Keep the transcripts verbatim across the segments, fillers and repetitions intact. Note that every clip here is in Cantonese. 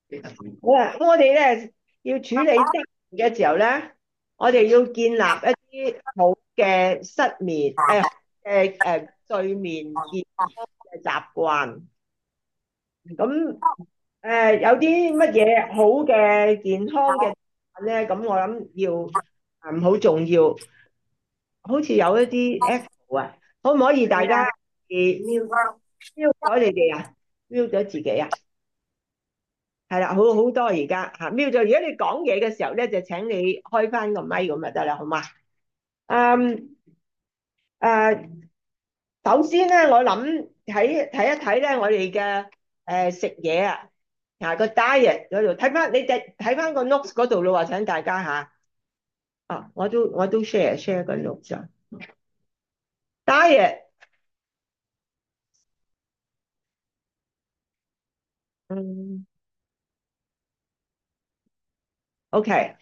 好啦，咁我哋咧要處理失眠嘅時候咧，我哋要建立一啲好嘅失眠誒誒誒睡眠健康嘅習慣。咁誒有啲乜嘢好嘅健康嘅習慣咧？咁我諗要嗯好重要，好似有一啲 Apple 啊，可唔可以大家誒 mute 咗你哋啊？mute 咗自己啊？係啦，好好多而家吓，瞄咗。如果你講嘢嘅時候咧，就請你開翻個咪咁就得啦，好嘛？嗯誒，首先咧，我諗睇睇一睇咧，我哋嘅誒食嘢啊，嗱個 diet 嗰度睇翻，你哋睇翻個 notes 嗰度咯，請大家吓。啊，我都我都 share share 個 notes 啊，diet，嗯，OK，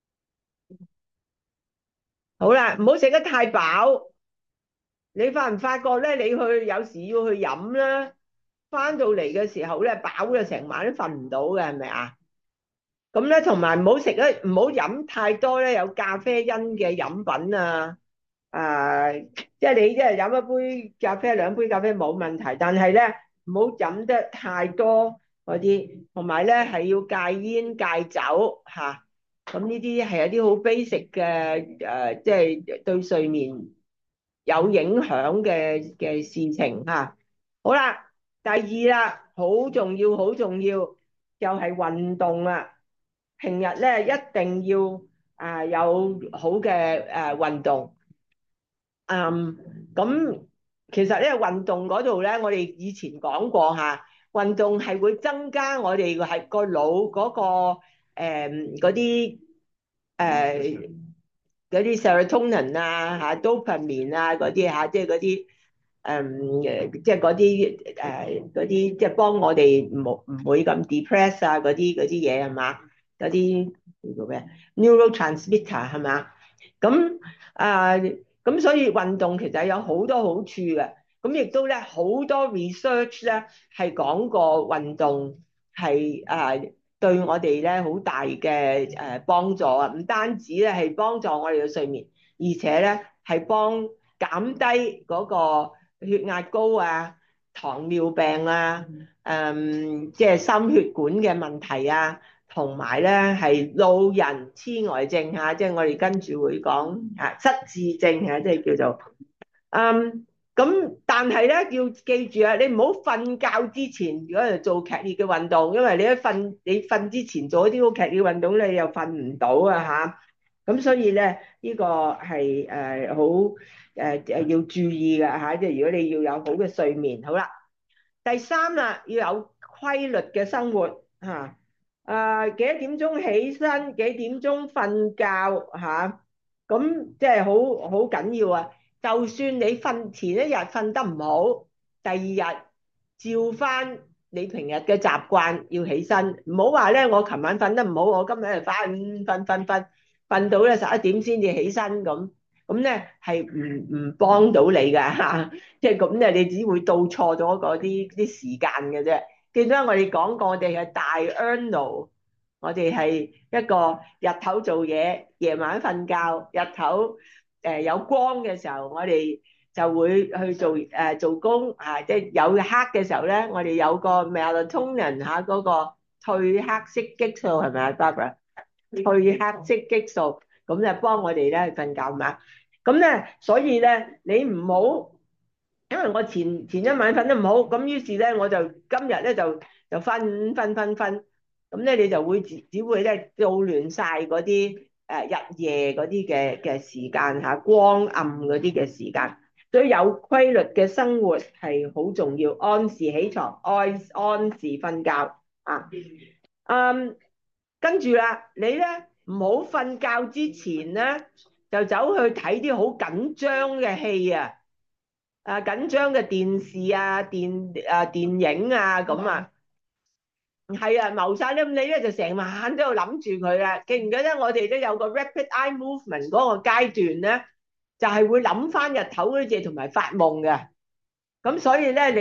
好啦，唔好食得太飽。你發唔發覺咧？你去有時要去飲啦，翻到嚟嘅時候咧，飽咗成晚都瞓唔到嘅，係咪啊？咁咧，同埋唔好食咧，唔好飲太多咧有咖啡因嘅飲品啊！啊，即係你即係飲一杯咖啡、兩杯咖啡冇問題，但係咧唔好飲得太多嗰啲，同埋咧係要戒煙戒酒嚇。咁呢啲係一啲好 basic 嘅誒，即係對睡眠有影響嘅嘅事情嚇。好啦，第二啦，好重要好重要，就係運動啦。平日咧一定要啊有好嘅誒運動。嗯，咁其實咧運動嗰度咧，我哋以前講過嚇，運動係會增加我哋係個腦嗰個誒嗰啲誒嗰啲 serotonin 啊嚇，dopamine 啊嗰啲嚇，即係嗰啲誒誒，即係嗰啲誒嗰啲即係幫我哋唔好唔會咁 depress 啊嗰啲嗰啲嘢係嘛？嗰啲叫做咩？neurotransmitter 係嘛？咁啊。咁所以運動其實有好多好處嘅，咁亦都咧好多 research 咧係講過運動係啊對我哋咧好大嘅誒幫助啊，唔單止咧係幫助我哋嘅睡眠，而且咧係幫減低嗰個血壓高啊、糖尿病啊、誒即係心血管嘅問題啊。同埋咧係老人痴呆症嚇，即係我哋跟住會講嚇失智症嚇，即係叫做嗯咁。但係咧要記住啊，你唔好瞓覺之前如果係做劇烈嘅運動，因為你一瞓你瞓之前做一啲好劇烈嘅運動，你又瞓唔到啊嚇。咁所以咧呢個係誒好誒誒要注意嘅嚇，即係如果你要有好嘅睡眠。好啦，第三啦，要有規律嘅生活嚇。誒幾多點鐘起身，幾點鐘瞓覺嚇，咁即係好好緊要啊！就算你瞓前一日瞓得唔好，第二日照翻你平日嘅習慣要起身，唔好話咧我琴晚瞓得唔好，我今日就翻瞓瞓瞓瞓瞓到咧十一點先至起身咁，咁咧係唔唔幫到你㗎嚇，即係咁咧你只會到錯咗嗰啲啲時間嘅啫。記得我哋講過，我哋係大 diurnal，我哋係一個日頭做嘢，夜晚瞓覺。日頭誒有光嘅時候，我哋就會去做誒做工啊，即係有黑嘅時候咧，我哋有個 melatonin 嚇嗰個褪黑色激素係咪啊，Barbara？褪黑色激素咁就幫我哋咧瞓覺嘛。咁咧，所以咧你唔好。因為我前前一晚瞓得唔好，咁於是咧我就今日咧就就瞓瞓瞓瞓，咁咧你就會只只會咧做亂晒嗰啲誒日夜嗰啲嘅嘅時間嚇，光暗嗰啲嘅時間，所以有規律嘅生活係好重要，按時起床，按按時瞓覺啊。嗯，跟住啦，你咧唔好瞓覺之前咧就走去睇啲好緊張嘅戲啊！啊緊張嘅電視啊、電啊電影啊咁啊，係啊，謀殺咧，咁你咧就成晚都喺度諗住佢啦。記唔記得我哋都有個 rapid eye movement 嗰個階段咧，就係會諗翻日頭嗰啲嘢同埋發夢嘅。咁所以咧，你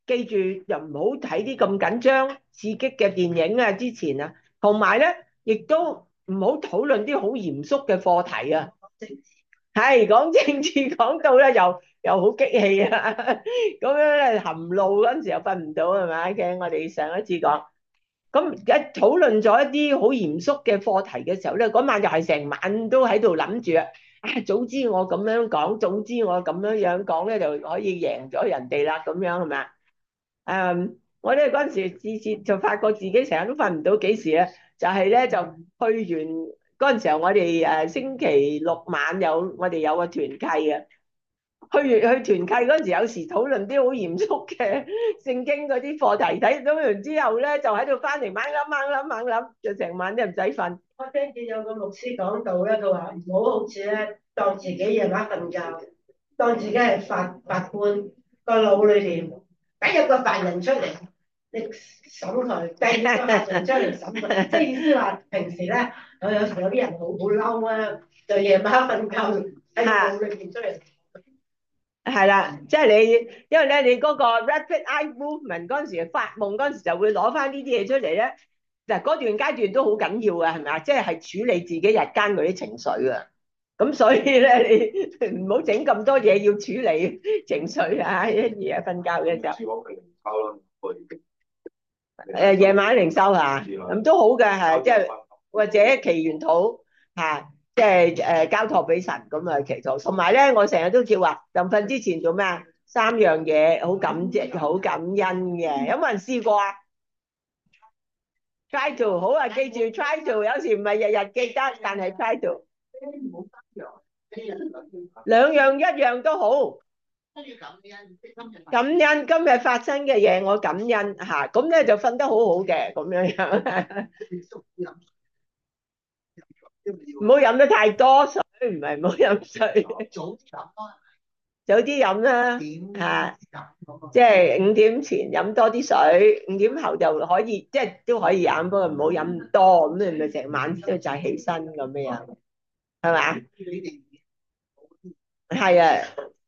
記住又唔好睇啲咁緊張刺激嘅電影啊，之前啊，同埋咧亦都唔好討論啲好嚴肅嘅課題啊。係講政治講到咧又又好激氣啊，咁樣咧含怒嗰陣時又瞓唔到係咪？嘅我哋上一次講。咁一討論咗一啲好嚴肅嘅課題嘅時候咧，嗰晚又係成晚都喺度諗住啊！啊，早知我咁樣講，早知我咁樣樣講咧，就可以贏咗人哋啦，咁樣係咪啊？誒，我咧嗰陣時次次就發覺自己成日都瞓唔到，幾時咧？就係咧就去完嗰陣時候，我哋誒星期六晚有我哋有個團契啊。去完去團契嗰陣時，有時討論啲好嚴肅嘅聖經嗰啲課題，睇到完之後咧，就喺度翻嚟猛諗猛諗猛諗，就成晚都唔使瞓。 我聽見有個牧師講到咧，佢話唔好好似咧當自己夜晚瞓覺，當自己係法法官，個腦裏邊第一個犯人出嚟，你審佢；第二個犯人出嚟審佢，即係意思話平時咧，有有時有啲人好好嬲啊，就夜晚瞓覺喺腦裏邊出嚟。 係啦，即係你，因為咧你嗰個 rapid eye movement 嗰陣時發夢嗰陣時就會攞翻呢啲嘢出嚟咧。嗱，嗰段階段都好緊要嘅，係咪啊？即係係處理自己日間嗰啲情緒啊。咁所以咧，你唔好整咁多嘢要處理情緒啊，一夜瞓覺嘅時候。誒，夜晚靈修嚇，咁都好嘅，係即係或者祈願禱嚇，即係誒交託俾神咁啊祈禱。同埋咧，我成日都叫話臨瞓之前做咩啊？三樣嘢好感激、好感恩嘅，有冇人試過啊？Try to 好啊，記住 try to，有時唔係日日記得，但係 try to 兩樣一樣都好。感恩今日發生嘅嘢，我感恩吓，咁咧就瞓得好好嘅咁樣樣。唔好飲得太多水，唔係唔好飲水，早啲飲啦吓，即係五點前飲多啲水，五點後就可以，即係都可以飲，不過唔好飲多，咁你咪成晚都就係起身咁樣，係嘛？係啊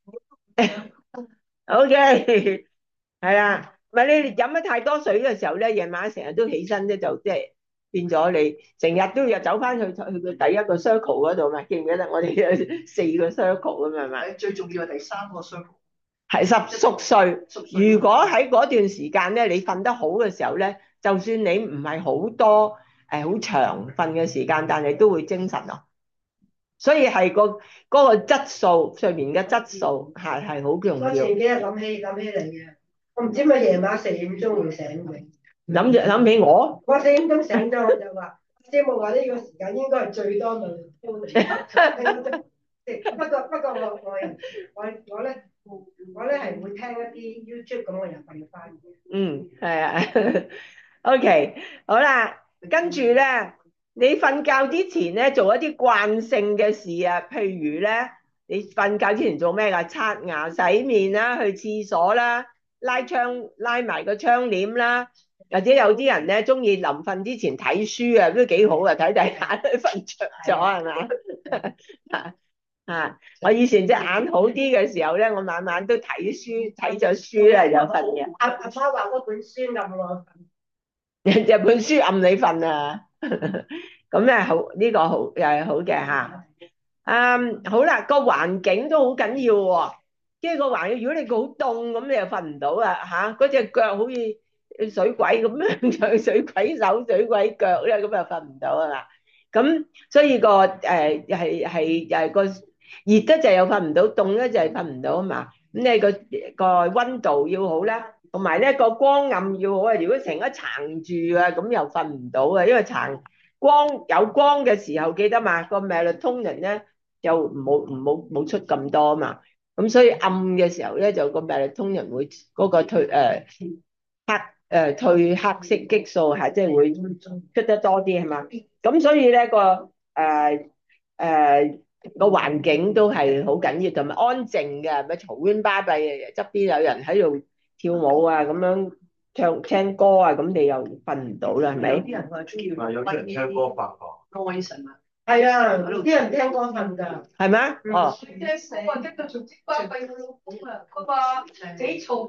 ，OK，係啦，唔係你飲得太多水嘅時候咧，夜晚成日都起身咧，就即係變咗你成日都要走翻去去個第一個 circle 嗰度嘛，記唔記得我哋有四個 circle 咁係咪？最重要係第三個 circle，係十熟睡。如果喺嗰段時間咧，你瞓得好嘅時候咧，就算你唔係好多誒好長瞓嘅時間，但係都會精神咯。所以係個嗰個質素，睡眠嘅質素係係好重要。 我前幾日諗起諗起你嘅，我唔知咪夜晚四點鐘會醒嘅。 諗住諗起我， 我四點鐘醒咗，我就話師母話呢個時間應該係最多能量嚟。不過不過我我我我咧我咧係會聽一啲 YouTube 咁，我又瞓翻嘅。 嗯，係啊。OK，好啦，跟住咧，你瞓覺之前咧做一啲慣性嘅事啊，譬如咧，你瞓覺之前做咩噶？刷牙、洗面啦，去廁所啦，拉窗拉埋個窗簾啦，或者有啲人咧中意臨瞓之前睇書啊，都幾好啊，睇睇下都瞓着咗係嘛？啊！我以前隻眼好啲嘅時候咧，我晚晚都睇書，睇咗書咧就瞓嘅。 阿阿媽話嗰本書咁我日本書暗你瞓啊！咁咧好呢、這個好又係好嘅吓。嗯，好啦，個環境都好緊要喎。即係個環境，如果你好凍咁，你又瞓唔到啊吓。嗰隻腳好似水鬼咁樣，水鬼手、水鬼腳咧，咁又瞓唔到啊嘛。咁所以個誒係係又係個熱得就又瞓唔到，凍咧就係瞓唔到啊嘛。咁你個個溫度要好啦。同埋咧個光暗要好啊！如果成日撐住啊，咁又瞓唔到啊，因為撐光有光嘅時候記得嘛，個 melatonin 咧就冇冇冇出咁多啊嘛，咁所以暗嘅時候咧就個 melatonin 會嗰個退誒、呃、黑誒、呃、褪黑色激素係即係會出得多啲係嘛，咁所以咧個誒誒。呃呃個環境都係好緊要，同埋安靜嘅，咪嘈喧巴閉，側邊有人喺度跳舞啊，咁樣唱聽歌啊，咁你又瞓唔到啦，係咪？有啲人係中意，有啲人聽歌發覺。各位神啊！係啊，啲人聽歌瞓㗎。係咩？哦。聽歌啊，聽到嘈之巴閉個老公啊，佢話幾嘈佢。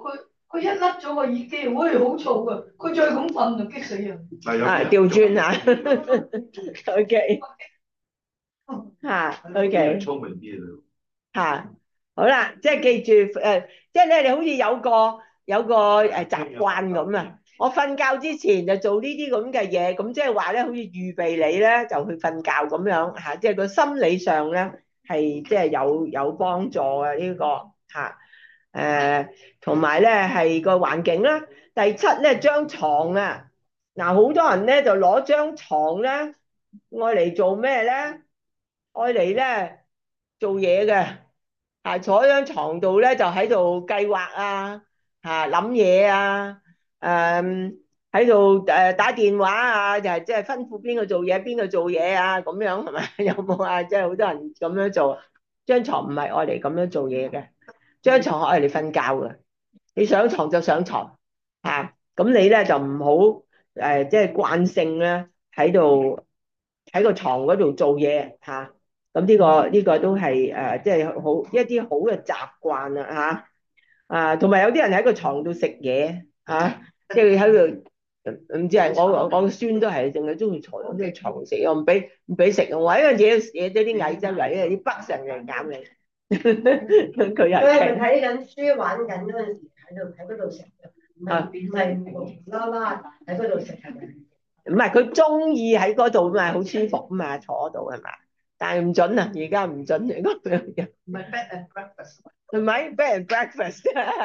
佢一甩咗個耳機，喂，好嘈啊！佢再咁瞓就激死人。 啊，調轉啊，OK 嚇，OK 聰明啲啦。 嚇，好啦，即係記住誒，即係咧，你好似有個有個誒習慣咁啊。我瞓覺之前就做呢啲咁嘅嘢，咁即係話咧，好似預備你咧就去瞓覺咁樣嚇，即係個心理上咧係即係有有幫助嘅呢個嚇。誒，同埋咧係個環境啦。第七咧，張床啊，嗱，好多人咧就攞張床咧愛嚟做咩咧？愛嚟咧做嘢嘅，啊，坐喺張床度咧就喺度計劃啊，嚇諗嘢啊，誒喺度誒打電話啊，就係即係吩咐邊個做嘢，邊個做嘢啊，咁樣係咪？有冇啊？即係好多人咁樣做。張床唔係愛嚟咁樣做嘢嘅，張床係愛嚟瞓覺嘅。你上床就上床，嚇，咁你咧就唔好誒，即係慣性咧喺度喺個床嗰度做嘢嚇。咁呢個呢個都係誒，即係好一啲好嘅習慣啊嚇。啊，同埋有啲人喺個床度食嘢嚇，即係喺度唔知係我我我個孫都係淨係中意坐喺啲床食，我唔俾唔俾食，我話因為嘢嘢咗啲蟻周圍，因為啲北上嚟咬你。佢又佢係咪睇緊書玩緊嗰陣時喺度喺嗰度食嘅？唔係啊唔係無啦啦喺嗰度食係咪？ 唔係佢中意喺嗰度嘛，好舒服啊嘛，坐嗰度係嘛？但係唔準啊，而家唔準嘅咁樣嘅， 唔係 bed and breakfast。 係咪 bed and breakfast？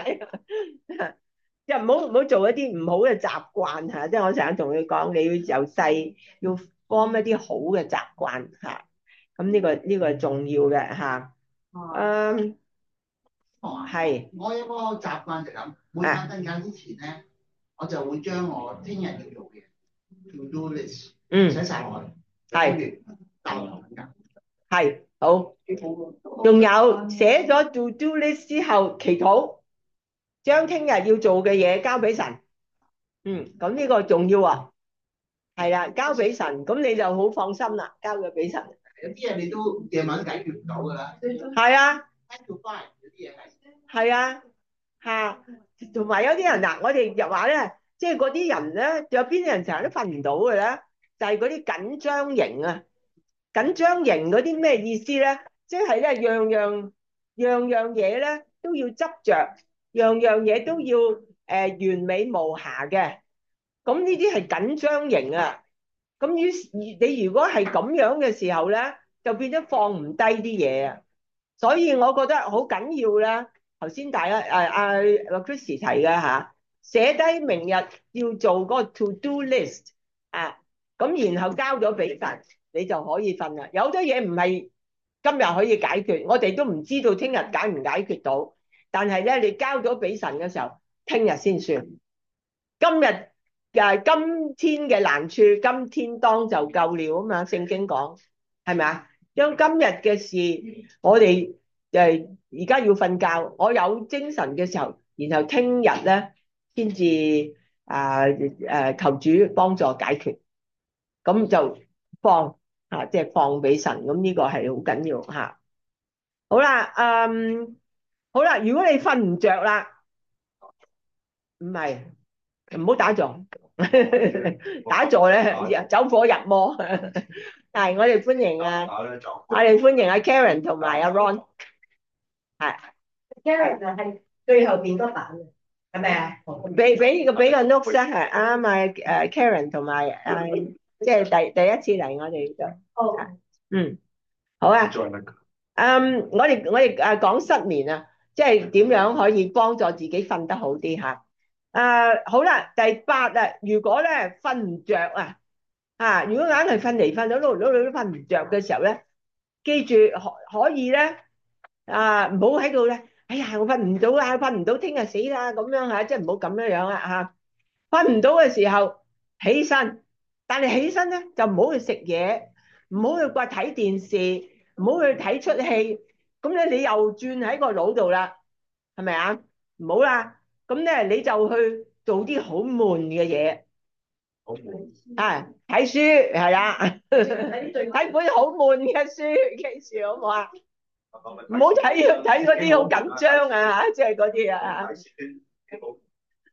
即係唔好唔好做一啲唔好嘅習慣嚇，即係我成日同你講，你要由細要 form 一啲好嘅習慣嚇，咁呢個呢個係重要嘅嚇。嗯，係我有個習慣就咁，每晚瞓覺之前咧，我就會將我聽日要做嘅 to do list 嗯寫晒落去， 係跟住大頭瞓覺。 係好，仲有寫咗 to do list 之後祈禱，將聽日要做嘅嘢交俾神。嗯，咁呢個重要啊，係啦，交俾神，咁你就好放心啦，交咗俾神。 有啲嘢你都夜晚解決唔到㗎啦。 係啊， nine to five 有啲嘢係。 係啊，嚇，同埋有啲人嗱，我哋就話咧，即係嗰啲人咧，有邊啲人成日都瞓唔到嘅咧？就係嗰啲緊張型啊！緊張型嗰啲咩意思咧？即係咧，樣樣樣樣嘢咧都要執着，樣樣嘢都要誒、呃、完美無瑕嘅。咁呢啲係緊張型啊！咁於是你如果係咁樣嘅時候咧，就變咗放唔低啲嘢啊！所以我覺得好緊要啦。頭先大家誒阿阿 Chrissy 提嘅嚇，寫低明日要做嗰個 to do list 啊，咁然後交咗俾神，你就可以瞓啦。有好多嘢唔係今日可以解決，我哋都唔知道聽日解唔解決到。但係咧，你交咗俾神嘅時候，聽日先算。今日誒今天嘅難處，今天當就夠了啊嘛。聖經講係咪啊？將今日嘅事，我哋誒而家要瞓覺，我有精神嘅時候，然後聽日咧先至啊誒求主幫助解決，咁就放啊，即係放俾神，咁呢個係好緊要嚇。好啦，嗯，好啦，如果你瞓唔着啦，唔係唔好打坐，打坐咧走火入魔。係，我哋歡迎啊，我哋歡迎阿 Karen 同埋阿 Ron。係 Karen 就係最後邊嗰版嘅，係咪啊？ 俾俾個俾個 note 咧，係啱啊！誒 Karen 同埋誒，即係第第一次嚟我哋度。 哦， 嗯，好啊。嗯，我哋我哋誒講失眠啊，即係點樣可以幫助自己瞓得好啲嚇？誒好啦，第八啊，如果咧瞓唔着啊，啊，如果硬係瞓嚟瞓到碌碌碌都瞓唔着嘅時候咧，記住可可以咧啊，唔好喺度咧。哎呀，我瞓唔到啊，瞓唔到，聽日死啦咁樣嚇，即係唔好咁樣樣啦嚇。瞓唔到嘅時候起身，但係起身咧就唔好去食嘢，唔好去掛睇電視，唔好去睇出戲。咁咧你又轉喺個腦度啦，係咪啊？唔好啦，咁咧你就去做啲好悶嘅嘢。 好悶啊，睇書係啦，睇本好悶嘅書，記住好唔好啊？唔好睇睇嗰啲好緊張啊，即係嗰啲啊。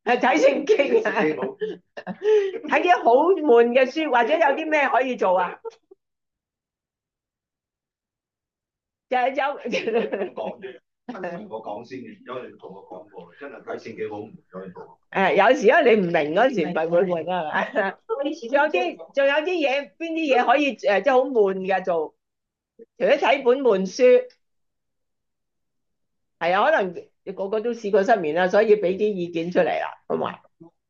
係睇聖經啊，睇啲好悶嘅書，或者有啲咩可以做啊？就係有講嘢，同我講先嘅，因為你同我講過，真係睇聖經好唔容易做。 誒，有時因為你唔明嗰時，咪會悶啊，係咪？仲有啲，仲有啲嘢，邊啲嘢可以誒，即係好悶嘅做？除咗睇本悶書，係啊，可能你個個都試過失眠啦，所以俾啲意見出嚟啦，好嘛？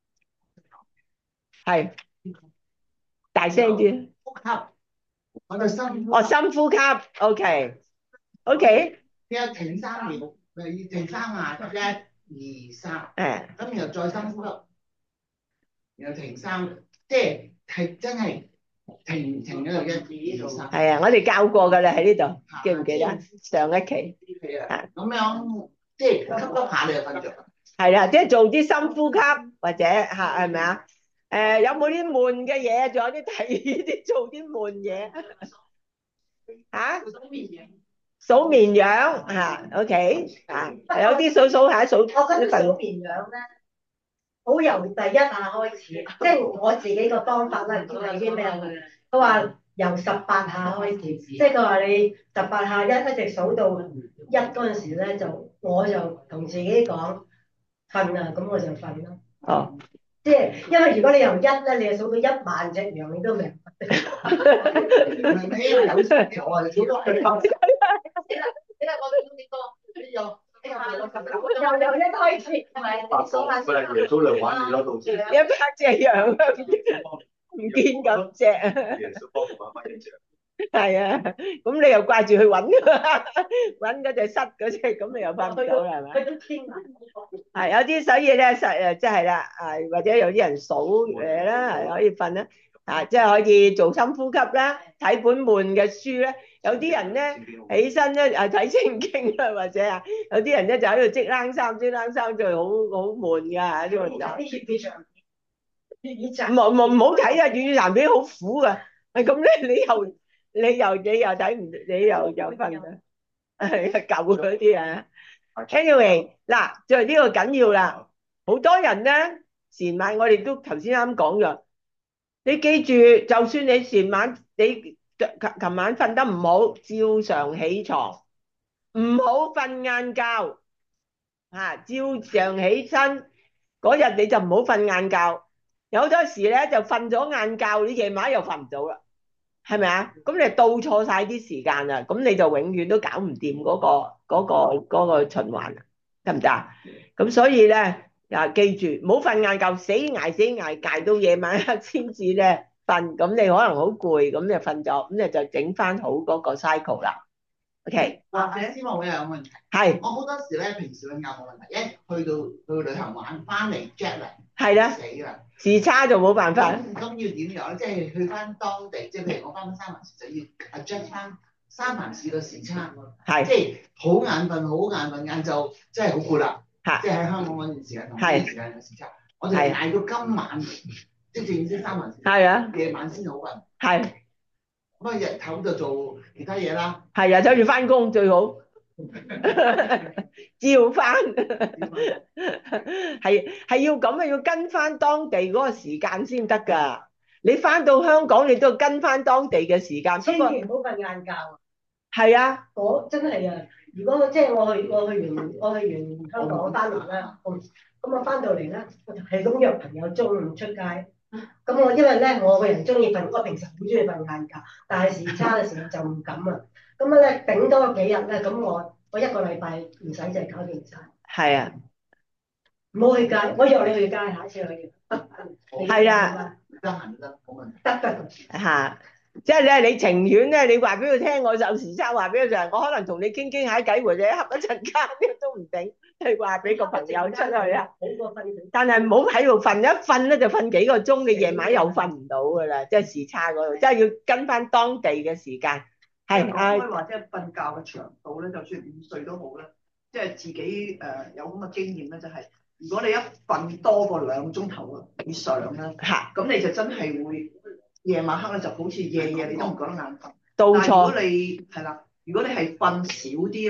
係大聲啲。 呼吸，我哋深呼哦，深呼吸，OK，OK， 有停三秒，咪要停三下，一、二、三， 誒， 咁然後再深呼吸，然後停三，即係係真係停停咗就一、二、三。 係啊，我哋教過㗎啦喺呢度，記唔記得上一期？ 係啊，咁樣即係吸吸下你就瞓着。 係啦，即係做啲深呼吸或者嚇係咪啊？誒，有冇啲悶嘅嘢？仲有啲睇啲做啲悶嘢嚇？數綿羊嚇，OK 啊，有啲數數下數。 我覺得數綿羊咧，好由第一下開始，即係我自己個方法啦，唔知有啲咩啊？佢話由十八下開始，即係佢話你十八下一一直數到一嗰陣時咧，就我就同自己講瞓啦，咁我就瞓啦。 哦， 即係因為如果你由一咧，你就數到一萬隻羊，你都未瞓。 唔係因為有時我係數到係瞓。 你睇我數幾多？你又由由一開始，係咪？你數下唔係耶穌嚟玩你咯，到時。 一百隻羊唔見咁隻， 耶穌幫你揾翻一隻。 係啊，咁你又掛住去揾揾嗰隻失嗰隻，咁你又翻唔到啦，係咪？ 佢都天埋。 係有啲所以咧，實誒即係啦，啊或者有啲人數誒啦，係可以瞓啦，啊即係可以做深呼吸啦，睇本悶嘅書咧。有啲人咧起身咧啊睇聖經啦，或者啊有啲人咧就喺度織冷衫，織冷衫就好好悶㗎呢個時候。 啲粵語長粵語長。 唔好唔好唔好睇啊！粵語殘片好苦㗎，係咁咧，你又你又你又睇唔，你又又瞓啦，係舊嗰啲啊。Anyway，嗱，就係呢個緊要啦。好多人咧，前晚我哋都頭先啱講咗，你記住，就算你前晚你琴琴晚瞓得唔好，照常起床，唔好瞓晏覺嚇，照常起身嗰日你就唔好瞓晏覺。有好多時咧就瞓咗晏覺，你夜晚又瞓唔到啦，係咪啊？咁你倒錯晒啲時間啦，咁你就永遠都搞唔掂嗰個嗰個嗰個循環，得唔得啊？咁所以咧啊，記住唔好瞓晏覺，死捱死捱捱到夜晚黑先至咧瞓，咁你可能好攰，咁你就瞓咗，咁你就整翻好嗰個 cycle 啦。OK， 或者希望我又有問題。 係我好多時咧，平時瞓覺冇問題，一去到去旅行玩翻嚟 jet lag， 係啦， 死啦！ 時差就冇辦法。 咁咁要點樣咧？即係去翻當地，即係譬如我翻返三藩市就要 adjust 翻三藩市個時差， 係即係好眼瞓，好眼瞓，晏晝真係好攰啦。 嚇即係喺香港嗰段時間同呢段時間嘅時差，我哋捱到今晚，即係正式三藩市。 係啊， 夜晚先好瞓。 係。 咁啊，日頭就做其他嘢啦。 係啊，走住翻工最好，照翻，係係要咁啊，要跟翻當地嗰個時間先得㗎。你翻到香港，你都要跟翻當地嘅時間。 千祈唔好瞓晏覺啊！ 係啊， 我真係啊！如果即係我去我去完我去完香港翻嚟啦，咁咁我翻到嚟咧，我就係咁約朋友中午出街。咁我因為咧，我個人中意瞓，我平時好中意瞓晏覺，但係時差嘅時候就唔敢啊。咁啊咧，頂多幾日咧，咁我我一個禮拜唔使就係搞掂晒。 係啊， 唔好去街，我約你去街，下一次去。 係啦， 得閒得，冇問題。 得得。 嚇，即係咧，你情願咧，你話俾佢聽，我有時差話俾佢聽，我可能同你傾傾下偈，或者恰一陣間都唔定。你話俾個朋友出去啊， 好過瞓。 但係唔好喺度瞓，一瞓咧就瞓幾個鐘，你夜晚又瞓唔到㗎啦，即係時差嗰度，即係要跟翻當地嘅時間。係啊， 講開話即係瞓覺嘅長度咧，就算午睡都好啦，即係自己誒有咁嘅經驗咧，就係如果你一瞓多過兩鐘頭以上咧， 嚇， 咁你就真係會夜晚黑咧就好似夜夜你都唔覺得眼瞓。 到但係如果錯， 你係啦，如果你係瞓少啲咧，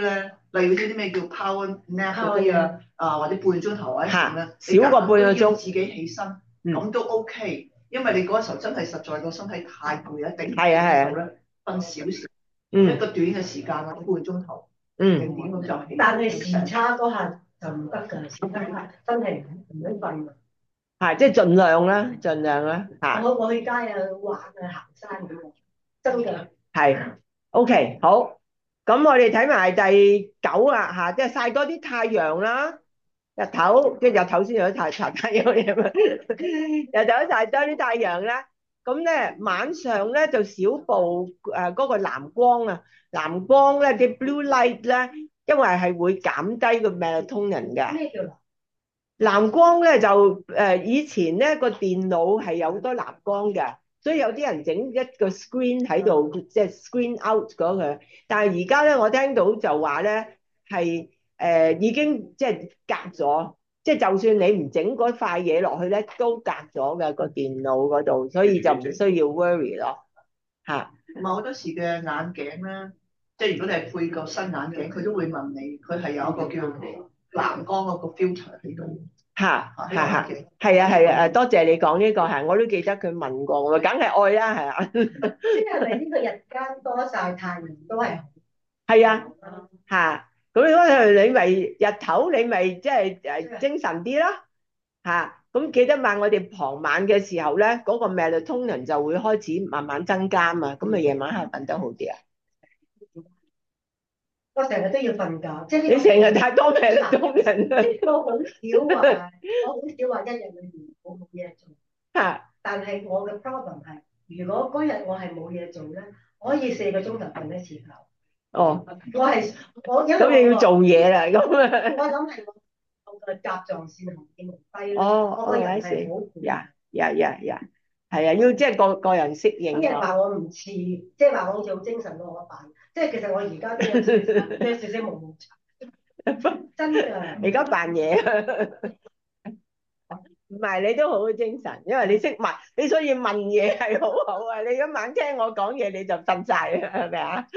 例如啲咩叫 power nap 嗰啲啊，啊或者半個鐘頭或者點咧， 嚇少過半個鐘你夾硬都要自己起身， 嗯咁都 OK，因為你嗰時候真係實在個身體太攰啦，定係啊係啊咧瞓少少，一嗯個短嘅時間啊，半個鐘頭嗯定點咁就起。 但係時差嗰下就唔得㗎，時差真係唔想瞓啊！ 係即係盡量啦，盡量啦嚇。 我我去街啊，去玩啊，行山咁啊，真㗎。 係，OK，好。咁我哋睇埋第九啦嚇，即係曬多啲太陽啦。日頭即係日頭先有得太曬太陽嘢嘛，日頭曬多啲太陽啦。咁咧晚上咧就少曝誒嗰個藍光啊，藍光咧啲 blue light 咧，因為係會減低個 melatonin 嘅。 咩叫藍？ 藍光咧就誒、呃、以前咧個電腦係有好多藍光嘅，所以有啲人整一個 screen 喺度，即係 screen out 嗰個。但係而家咧我聽到就話咧係誒已經即係隔咗，即係就算你唔整嗰塊嘢落去咧，都隔咗嘅個電腦嗰度，所以就唔需要 worry 咯嚇。 同埋好多時嘅眼鏡咧，即係如果你係配個新眼鏡，佢都會問你，佢係有一個叫藍光嗰個 filter 喺度。 嚇嚇嚇，係啊係啊誒，多謝你講呢個係，我都記得佢問過我，梗係愛啦係啊。 即係咪呢個日間多曬太陽都係好？ 係啊嚇，咁如果你咪日頭你咪即係誒精神啲啦嚇，咁記得晚我哋傍晚嘅時候咧，嗰個 melatonin 就會開始慢慢增加嘛，咁咪夜晚係瞓得好啲啊。 我成日都要瞓覺，即係呢你個成日太多 melatonin 啦呢個好少話，我好少話一日裏面我冇嘢做。 嚇， 但係我嘅 problem 係，如果嗰日我係冇嘢做咧，我可以四個鐘頭瞓一次覺。 哦， 我係我因為咁你要我做嘢啦，咁啊， 我諗係我我嘅甲狀腺紅血濃低咧， 哦我個人哦係好攰。 呀呀呀呀，係啊，要即係個個人適應啲人咯。 話我唔似，即係話我好似好精神過我爸，即係其實我而家都有少少有少少毛毛蟲，真㗎。 你而家扮嘢啊？唔係你都好精神，因為你識問，你所以問嘢係好好啊！你今晚聽我講嘢你就瞓晒啦，係咪啊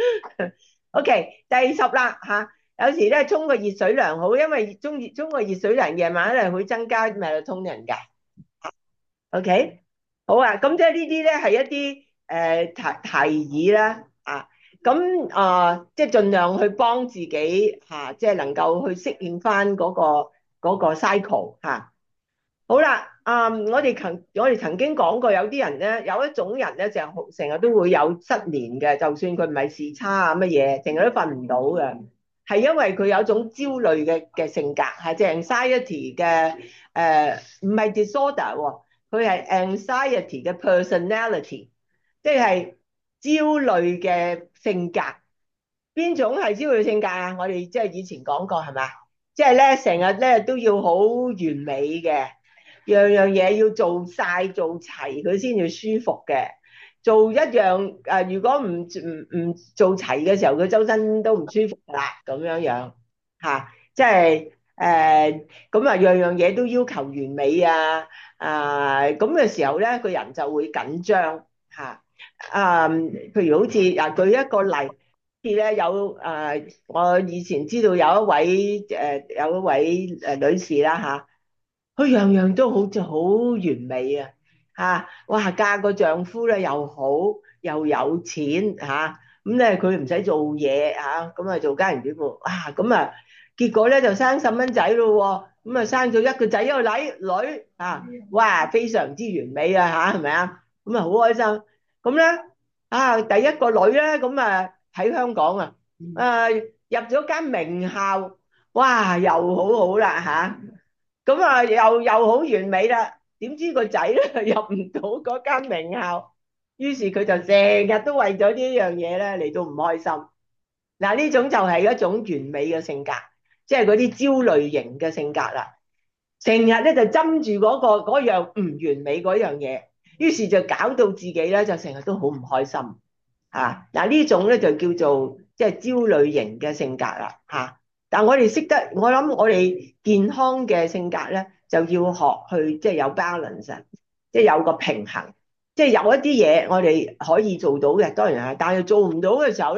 ？OK，第十啦嚇，有時咧沖個熱水涼好，因為中意沖個熱水涼夜晚咧會增加 melatonin 嘅。OK，好啊，咁即係呢啲咧係一啲誒提提議啦啊，咁啊即係盡量去幫自己嚇，即係能夠去適應翻嗰個嗰個 cycle 嚇。好啦，啊，我哋曾我哋曾經講過，有啲人咧，有一種人咧，就成日都會有失眠嘅，就算佢唔係時差啊乜嘢，成日都瞓唔到嘅，係因為佢有一種焦慮嘅嘅性格，係即係 anxiety 嘅誒，唔係 disorder 喎，佢係 anxiety 嘅 personality，即係焦慮嘅性格。邊種係焦慮性格啊？我哋即係以前講過係咪？即係咧成日咧都要好完美嘅。樣樣嘢要做晒做齊佢先至舒服嘅，做一樣誒、呃，如果唔唔唔做齊嘅時候，佢周身都唔舒服啦，咁樣樣嚇、啊，即係誒咁啊，樣樣嘢都要求完美啊，啊咁嘅時候咧，個人就會緊張嚇，啊，譬如好似啊，舉一個例，好似咧有誒、呃，我以前知道有一位誒、呃、有一位誒女士啦嚇。啊佢樣樣都好似好完美啊！嚇，哇，嫁個丈夫咧又好又有錢嚇，咁咧佢唔使做嘢嚇，咁啊做家庭主婦，哇咁啊結果咧就生細蚊仔咯喎，咁啊生咗一個仔一個女女啊，哇非常之完美啊嚇，係咪啊？咁啊好開心，咁咧啊第一個女咧咁啊喺香港啊，啊入咗間名校，哇又好好啦嚇。咁啊，又又好完美啦！點知個仔咧入唔到嗰間名校，於是佢就成日都為咗呢樣嘢咧嚟到唔開心。嗱，呢種就係一種完美嘅性格，即係嗰啲焦慮型嘅性格啦。成日咧就針住嗰個嗰樣唔完美嗰樣嘢，於是就搞到自己咧就成日都好唔開心。嚇，嗱呢種咧就叫做即係焦慮型嘅性格啦。嚇。但我哋識得，我諗我哋健康嘅性格咧，就要學去即係有 balance，即係有個平衡，即係有一啲嘢我哋可以做到嘅，當然係，但係做唔到嘅時候咧，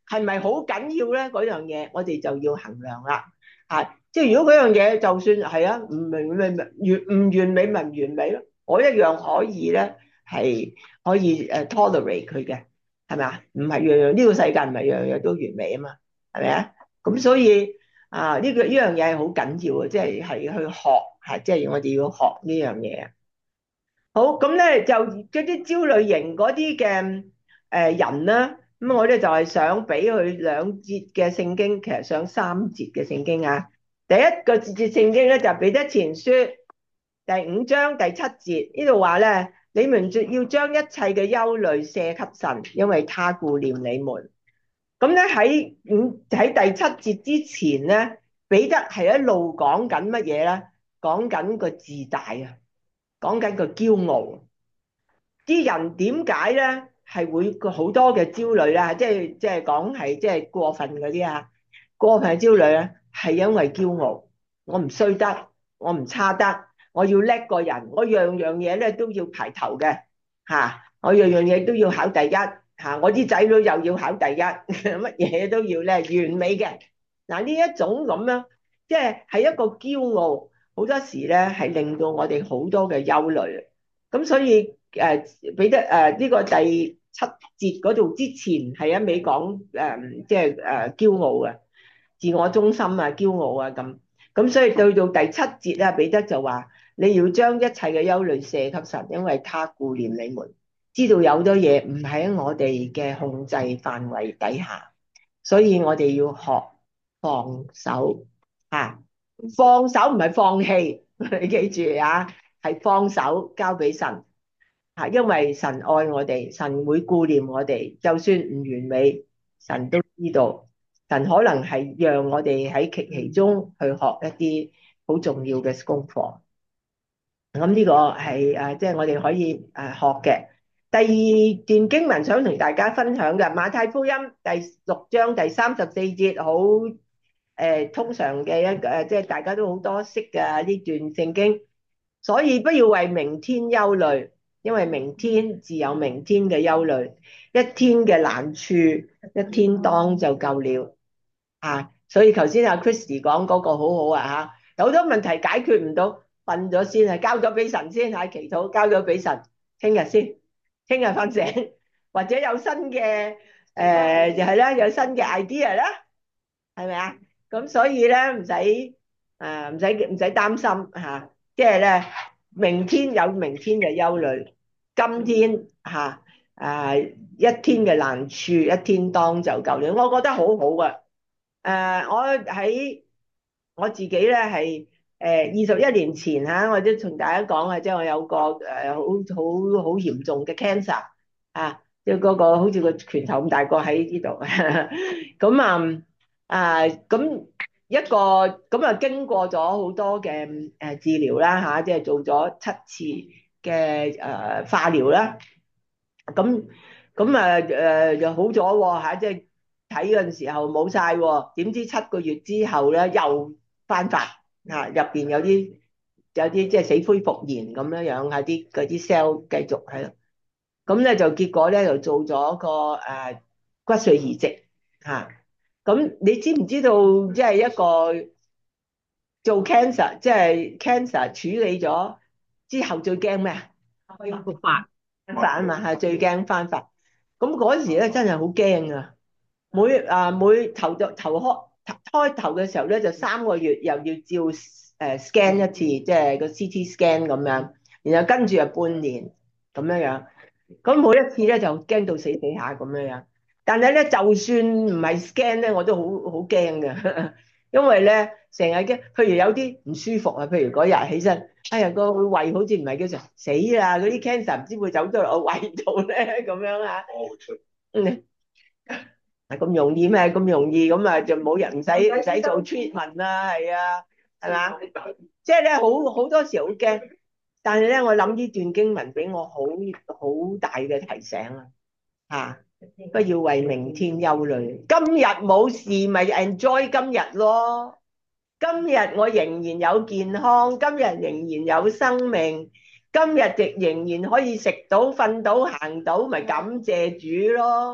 係咪好緊要咧？嗰樣嘢我哋就要衡量啦。係，即係如果嗰樣嘢就算係啊，唔明咪咪完唔完美咪唔完美咯，我一樣可以咧係可以誒 tolerate 佢嘅，係咪啊？唔係樣樣呢個世界唔係樣樣都完美啊嘛，係咪啊？咁所以啊呢個呢樣嘢係好緊要啊，即係係去學係，即係我哋要學呢樣嘢啊。好，咁咧就嗰啲焦慮型嗰啲嘅誒人啦，咁我咧就係想俾佢兩節嘅聖經，其實想三節嘅聖經啊。第一個節節聖經咧就係彼得前書第五章第七節，呢度話咧，你們要將一切嘅憂慮卸給神，因為他顧念你們。咁咧喺五喺第七節之前咧，彼得係一路講緊乜嘢咧？講緊個自大啊！講緊個驕傲，啲人點解咧係會好多嘅焦慮啦？即係即係講係即係過分嗰啲啊，過分嘅焦慮咧係因為驕傲。我唔衰得，我唔差得，我要叻個人，我樣樣嘢咧都要排頭嘅嚇，我樣樣嘢都要考第一嚇，我啲仔女又要考第一，乜嘢都要咧完美嘅。嗱呢一種咁樣，即係係一個驕傲。好多時咧係令到我哋好多嘅憂慮，咁所以誒彼得誒呢個第七節嗰度之前係一味講誒即係誒驕傲嘅自我中心啊、驕傲啊咁，咁所以到到第七節咧，彼得就話你要將一切嘅憂慮卸給神，因為他顧念你們，知道有好多嘢唔喺我哋嘅控制範圍底下，所以我哋要學放手啊。放手唔係放棄，你記住啊，係放手交俾神啊，因為神愛我哋，神會顧念我哋，就算唔完美，神都知道，神可能係讓我哋喺其其中去學一啲好重要嘅功課。咁呢個係誒，即係我哋可以誒學嘅。第二段經文想同大家分享嘅，馬太福音第六章第三十四節，好。誒、呃、通常嘅一個誒，即係大家都好多識嘅呢段聖經，所以不要為明天憂慮，因為明天自有明天嘅憂慮，一天嘅難處一天當就夠了啊！所以頭先阿 Christy 講嗰個好好啊嚇，有好多問題解決唔到，瞓咗先啊，交咗俾神先嚇，祈禱交咗俾神，聽日先，聽日瞓醒，或者有新嘅誒，就係啦，有新嘅 idea 啦，係咪啊？咁所以咧唔使誒唔使唔使擔心嚇，即係咧明天有明天嘅憂慮，今天嚇誒一天嘅難處一天當就夠了，我覺得好好嘅。誒我喺我自己咧係誒二十一年前嚇，我都同大家講啊，即係我有個誒好好好嚴重嘅 cancer 啊，即係嗰個好似個拳頭咁大個喺呢度，咁啊〜啊，咁一個咁啊，經過咗好多嘅誒治療啦嚇，即係做咗七次嘅誒化療啦。咁咁啊誒就好咗喎嚇，即係睇嗰陣時候冇晒喎，點知七個月之後咧又翻發嚇，入邊有啲有啲即係死灰復燃咁樣樣，係啲嗰啲 cell 繼續喺度。咁咧就結果咧就做咗個誒骨髓移植嚇。咁你知唔知道即係一個做 cancer，即係 cancer 處理咗之後最驚咩啊？復發翻發啊嘛，係最驚翻發。咁嗰時咧真係好驚啊！每啊每頭就頭開開頭嘅時候咧，就三個月又要照誒 scan 一次，即係個 C T scan 咁樣，然後跟住又半年咁樣樣。咁每一次咧就驚到死死下咁樣樣。但係咧，就算唔係 scan 咧，我都好好驚嘅，因為咧成日驚，譬如有啲唔舒服啊，譬如嗰日起身，哎呀個胃好似唔係叫做死啦，嗰啲 cancer 唔知會走咗落我胃度咧，咁樣啊，嗯，係咁容易咩？咁容易咁啊，就冇人唔使唔使做 treatment 啦，係啊，係嘛？即係咧，好好多時好驚，但係咧，我諗呢段經文俾我好好大嘅提醒啊，嚇！不要為明天憂慮，今日冇事咪 enjoy 今日咯。今日我仍然有健康，今日仍然有生命，今日亦仍然可以食到、瞓到、行到，咪感謝主咯。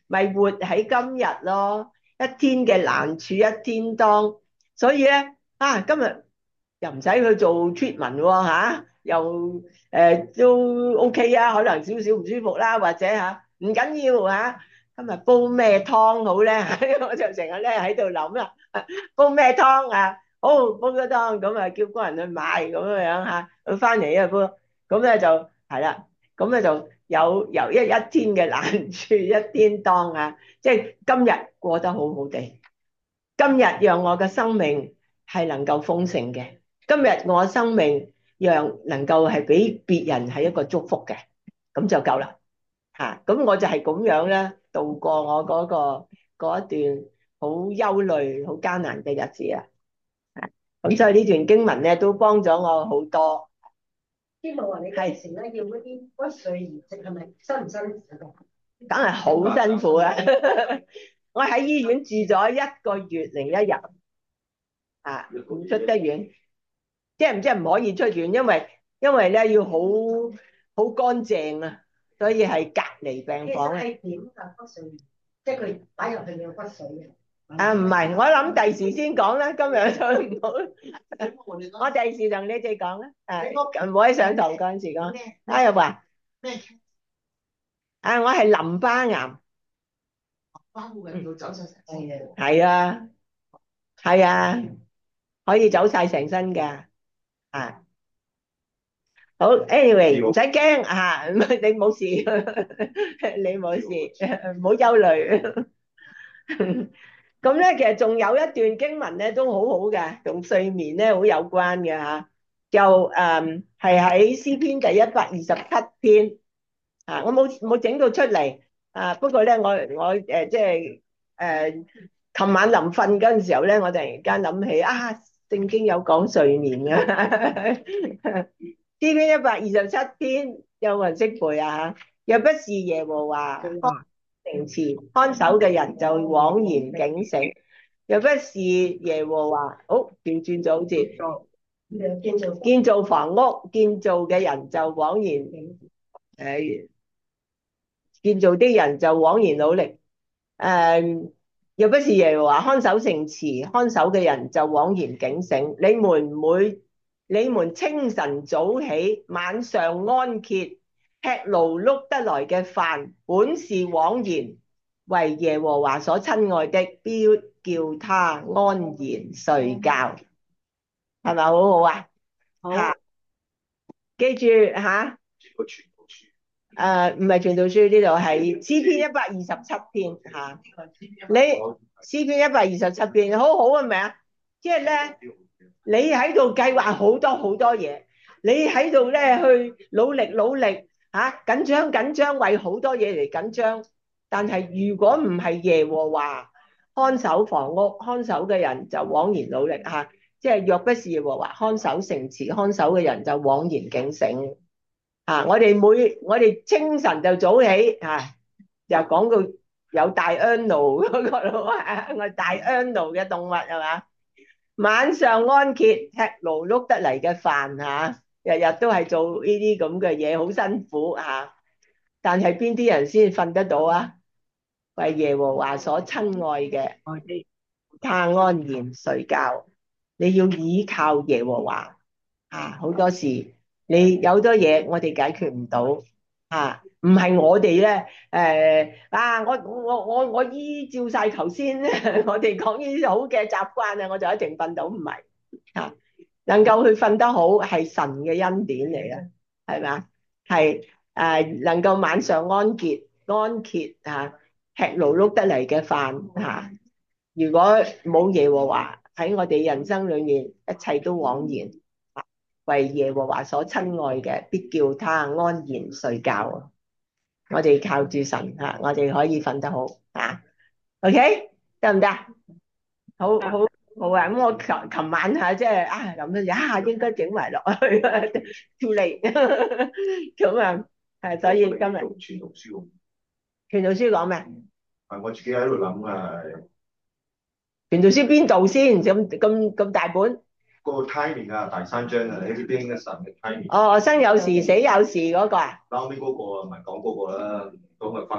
咪活喺今日咯，一天嘅難處一天當。所以咧啊，今日又唔使去做 treatment 喎嚇，又誒都 OK 啊，可能少少唔舒服啦，或者嚇唔緊要嚇。今日煲咩湯好咧？我就成日咧喺度諗啦，煲咩湯啊？好煲咗湯咁啊，叫工人去買咁樣樣嚇，佢翻嚟一煲，咁咧就係啦，咁咧就有由一一天嘅難處一天當啊，即係今日過得好好地，今日讓我嘅生命係能夠豐盛嘅，今日我生命讓能夠係俾別人係一個祝福嘅，咁就夠啦嚇。咁我就係咁樣咧度過我嗰個嗰一段好憂慮、好艱難嘅日子啊。咁所以呢段經文咧都幫咗我好多。 希望話你嗰時咧要嗰啲骨髓移植係咪辛唔辛苦㗎？ 梗係好辛苦啊！我喺醫院住咗一個月零一日，啊，唔出得院，即係唔知係唔可以出院，因為因為咧要好好乾淨啊，所以係隔離病房啊。 其實係點㗎骨髓移植？即係佢擺入去你個骨髓嘅。 啊，唔係，我諗第時先講啦，今日就唔好。我第時同你哋講啦，誒，唔好喺上堂嗰陣時講。啊又話咩？ 啊，我係淋巴癌。 包緊要走晒成身。 係啊，係啊，可以走晒成身㗎。啊，好 ，anyway 唔使驚啊，你冇事，你冇事，唔好憂慮。咁咧，其實仲有一段經文咧，都好好嘅，同睡眠咧好有關嘅嚇。就誒係喺詩篇第一百二十七篇啊，我冇冇整到出嚟啊。不過咧，我我誒即係誒，琴晚臨瞓嗰陣時候咧，我突然間諗起啊，聖經有講睡眠嘅。詩篇一百二十七篇有冇人識背啊？若不是耶和華城池看守嘅人就枉然警醒，若不是耶和華，好調轉咗好似建造建造房屋建造嘅人就枉然誒、呃，建造啲人就枉然努力誒、呃，若不是耶和華看守城池，看守嘅人就枉然警醒。你們唔會，你們清晨早起，晚上安歇，吃勞碌得來嘅飯，本是枉然。為耶和華所親愛的，必叫他安然睡覺，係咪好好啊？ 好， 嚇，記住嚇， 個傳道書誒唔係傳道書，呢度係詩篇一百二十七篇嚇。你詩篇一百二十七篇好好係咪啊？即係咧，你喺度計劃好多好多嘢，你喺度咧去努力努力嚇，緊張緊張，為好多嘢嚟緊張。但係如果唔係耶和華看守房屋，看守嘅人就枉然努力嚇。即係若不是耶和華看守城池，看守嘅人就枉然警醒。啊！我哋每我哋清晨就早起啊，又講到有大 animal 嗰個咯，我大 animal 嘅動物係嘛？晚上安歇，吃勞碌得嚟嘅飯嚇，日日都係做呢啲咁嘅嘢，好辛苦嚇。但係邊啲人先瞓得到啊？為耶和華所親愛嘅，他安然睡覺。你要依靠耶和華啊！好多時你有好多嘢我哋解決唔到啊，唔係我哋咧誒啊！我我我我依照晒頭先我哋講呢啲好嘅習慣啊，我就一定瞓到，唔係啊，能夠去瞓得好係神嘅恩典嚟嘅，係咪啊？係誒，能夠晚上安歇安歇啊，吃勞碌得嚟嘅飯嚇。如果冇耶和華喺我哋人生裏面，一切都枉然。為耶和華所親愛嘅，必叫他安然睡覺。我哋靠住神嚇，我哋可以瞓得好嚇。OK，得唔得？好好好啊！咁我琴琴晚嚇即係啊諗咗啊，應該整埋落去，too late。咁啊，係所以今日傳道書， 傳道書講咩？ 係我自己喺度諗啊， 傳道書邊度先？咁咁咁大本？ 嗰個 timing 啊，第三章啊，呢邊嘅神嘅 timing。 哦，生有時死有時嗰個啊？ 後尾嗰個啊，咪講嗰個啦，咁咪瞓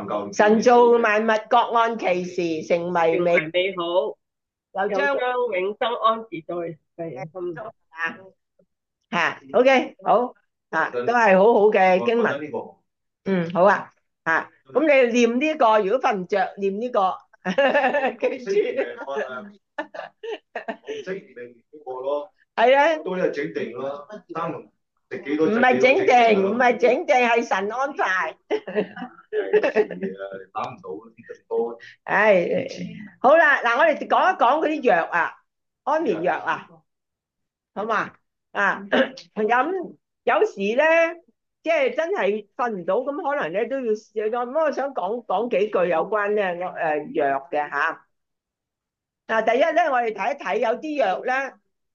夠。 神造萬物各按其時，成為美， 成為美好， 又又將將永生安置在世人心裏。 啊嚇，OK 好啊，都係好好嘅經文。 呢個嗯，好啊，啊，咁你念呢個，如果瞓唔着，念呢個，記住， 我唔識明嗰個咯， 係啊， 都係整定咯，三龍食幾多隻唔係整定，唔係整整定，係神安排。 打唔到啲咁多。 唉，好啦，嗱，我哋講一講嗰啲藥啊，安眠藥啊，好嘛？啊，咁有時咧，即係真係瞓唔到，咁可能咧都要試。咁我想講講幾句有關咧我誒藥嘅嚇。嗱，第一咧，我哋睇一睇有啲藥咧，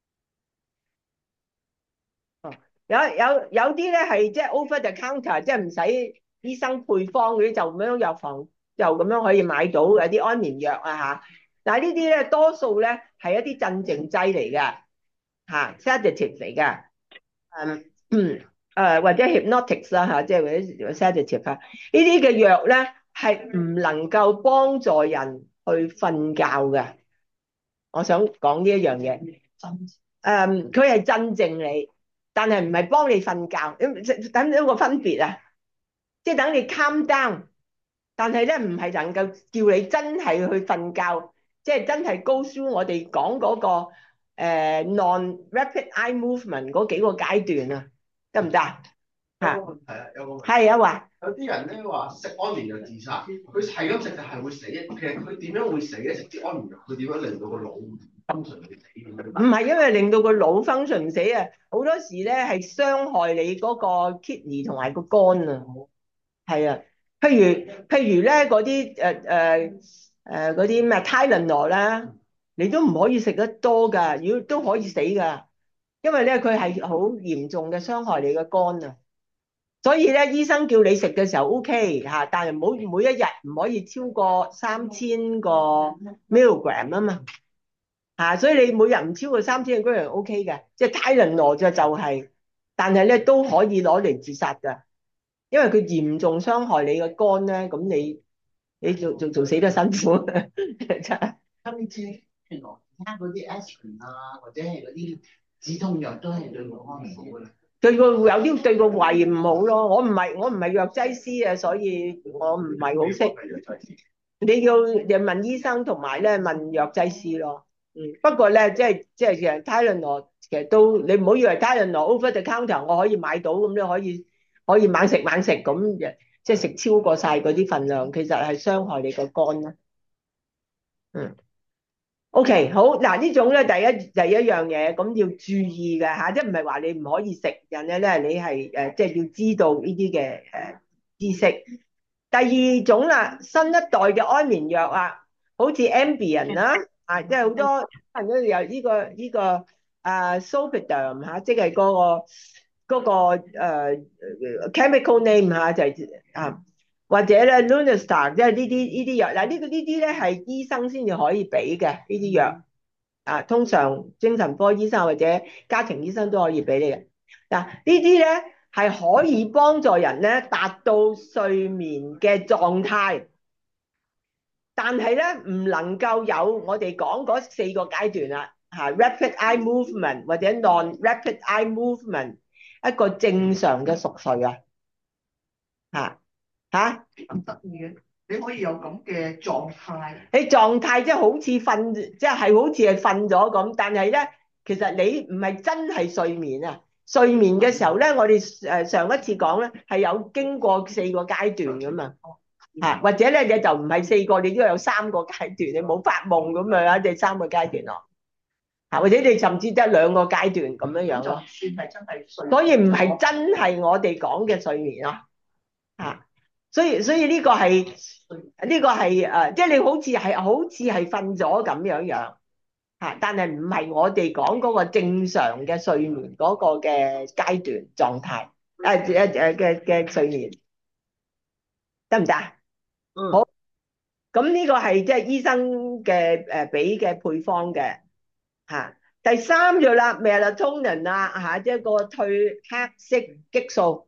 哦，有有有啲咧係即係 over the counter，即係唔使醫生配方嗰啲，就咁樣藥房就咁樣可以買到有啲安眠藥啊嚇。但係呢啲咧多數咧係一啲鎮靜劑嚟嘅嚇 sedative 嚟嘅，嗯嗯誒或者 hypnotics 啦嚇，即係或者 sedative 啊，呢啲嘅藥咧係唔能夠幫助人去瞓覺嘅。我想講呢一樣嘢，誒佢係鎮靜你，但係唔係幫你瞓覺，等一個分別啊，即係等你 calm down，但係咧唔係能夠叫你真係去瞓覺，即係真係 go through 我哋講嗰個誒 non-rapid eye movement 嗰幾個階段啊，得唔得啊？嚇， 有個問題啊，有個問題。 係啊，話有啲人咧話食安眠藥自殺，佢係咁食就係會死。其實佢點樣會死咧？食啲安眠藥，佢點樣令到個腦分純會死咁樣？ 唔係因為令到個腦 function 死啊，好多時咧係傷害你嗰個 kidney 同埋個肝啊，係啊，譬如譬如咧嗰啲誒誒誒嗰啲咩 Tylenol 啦，你都唔可以食得多㗎，如果都可以死㗎，因為咧佢係好嚴重嘅傷害你嘅肝啊。所以咧，醫生叫你食嘅時候 OK 嚇，但係唔好每一日唔可以超過三千個 milligram 啊嘛嚇，所以你每日唔超過三千個 milligram OK 嘅，即係 Tylenol 就就係，但係咧都可以攞嚟自殺㗎，因為佢嚴重傷害你嘅肝咧，咁你你做做做死得辛苦真係。 今次原來其他嗰啲 aspirin 啊，或者係嗰啲止痛藥都係對個安眠好嘅啦。 對個有啲對個胃唔好咯，我唔係我唔係藥劑師啊，所以我唔係好識。你要你問醫生同埋咧問藥劑師咯。嗯，不過咧即係即係其實 Tylenol 其實都你唔好以為 Tylenol over the counter 我可以買到咁你可以可以猛食猛食咁，即係食超過晒嗰啲份量，其實係傷害你個肝啦。嗯。O.K. 好嗱，呢種咧第一第一樣嘢咁要注意嘅嚇，即係唔係話你唔可以食，人咧咧你係誒即係要知道呢啲嘅誒知識。第二種啦，新一代嘅安眠藥啊，好似 Ambien 啦啊，即係好多人都有呢個呢個啊 Zolpidem 嚇，即係嗰個嗰個誒 chemical name 嚇就係啊。或者咧 Lunastar 即係呢啲呢啲藥，嗱呢個呢啲咧係醫生先至可以俾嘅呢啲藥啊，通常精神科醫生或者家庭醫生都可以俾你嘅。嗱呢啲咧係可以幫助人咧達到睡眠嘅狀態，但係咧唔能夠有我哋講嗰四個階段啦嚇 ，rapid eye movement 或者 non-rapid eye movement 一個正常嘅熟睡啊嚇。嚇， 咁得意嘅，你可以有咁嘅狀態。 你狀態即係好似瞓，即係係好似係瞓咗咁，但係咧，其實你唔係真係睡眠啊。睡眠嘅時候咧，我哋誒上一次講咧係有經過四個階段噶嘛，嚇或者咧你就唔係四個，你都有三個階段，你冇發夢咁樣啊，第三個階段咯，嚇或者你甚至得兩個階段咁樣樣咯。 算係真係睡眠， 所以唔係真係我哋講嘅睡眠咯，嚇。所以所以呢個係呢個係誒，即係你好似係好似係瞓咗咁樣樣嚇，但係唔係我哋講嗰個正常嘅睡眠嗰個嘅階段狀態誒誒誒嘅嘅睡眠得唔得啊？ 嗯。 好，咁呢個係即係醫生嘅誒俾嘅配方嘅嚇。第三樣啦 melatonin 啊嚇，即係個褪黑色激素嚇。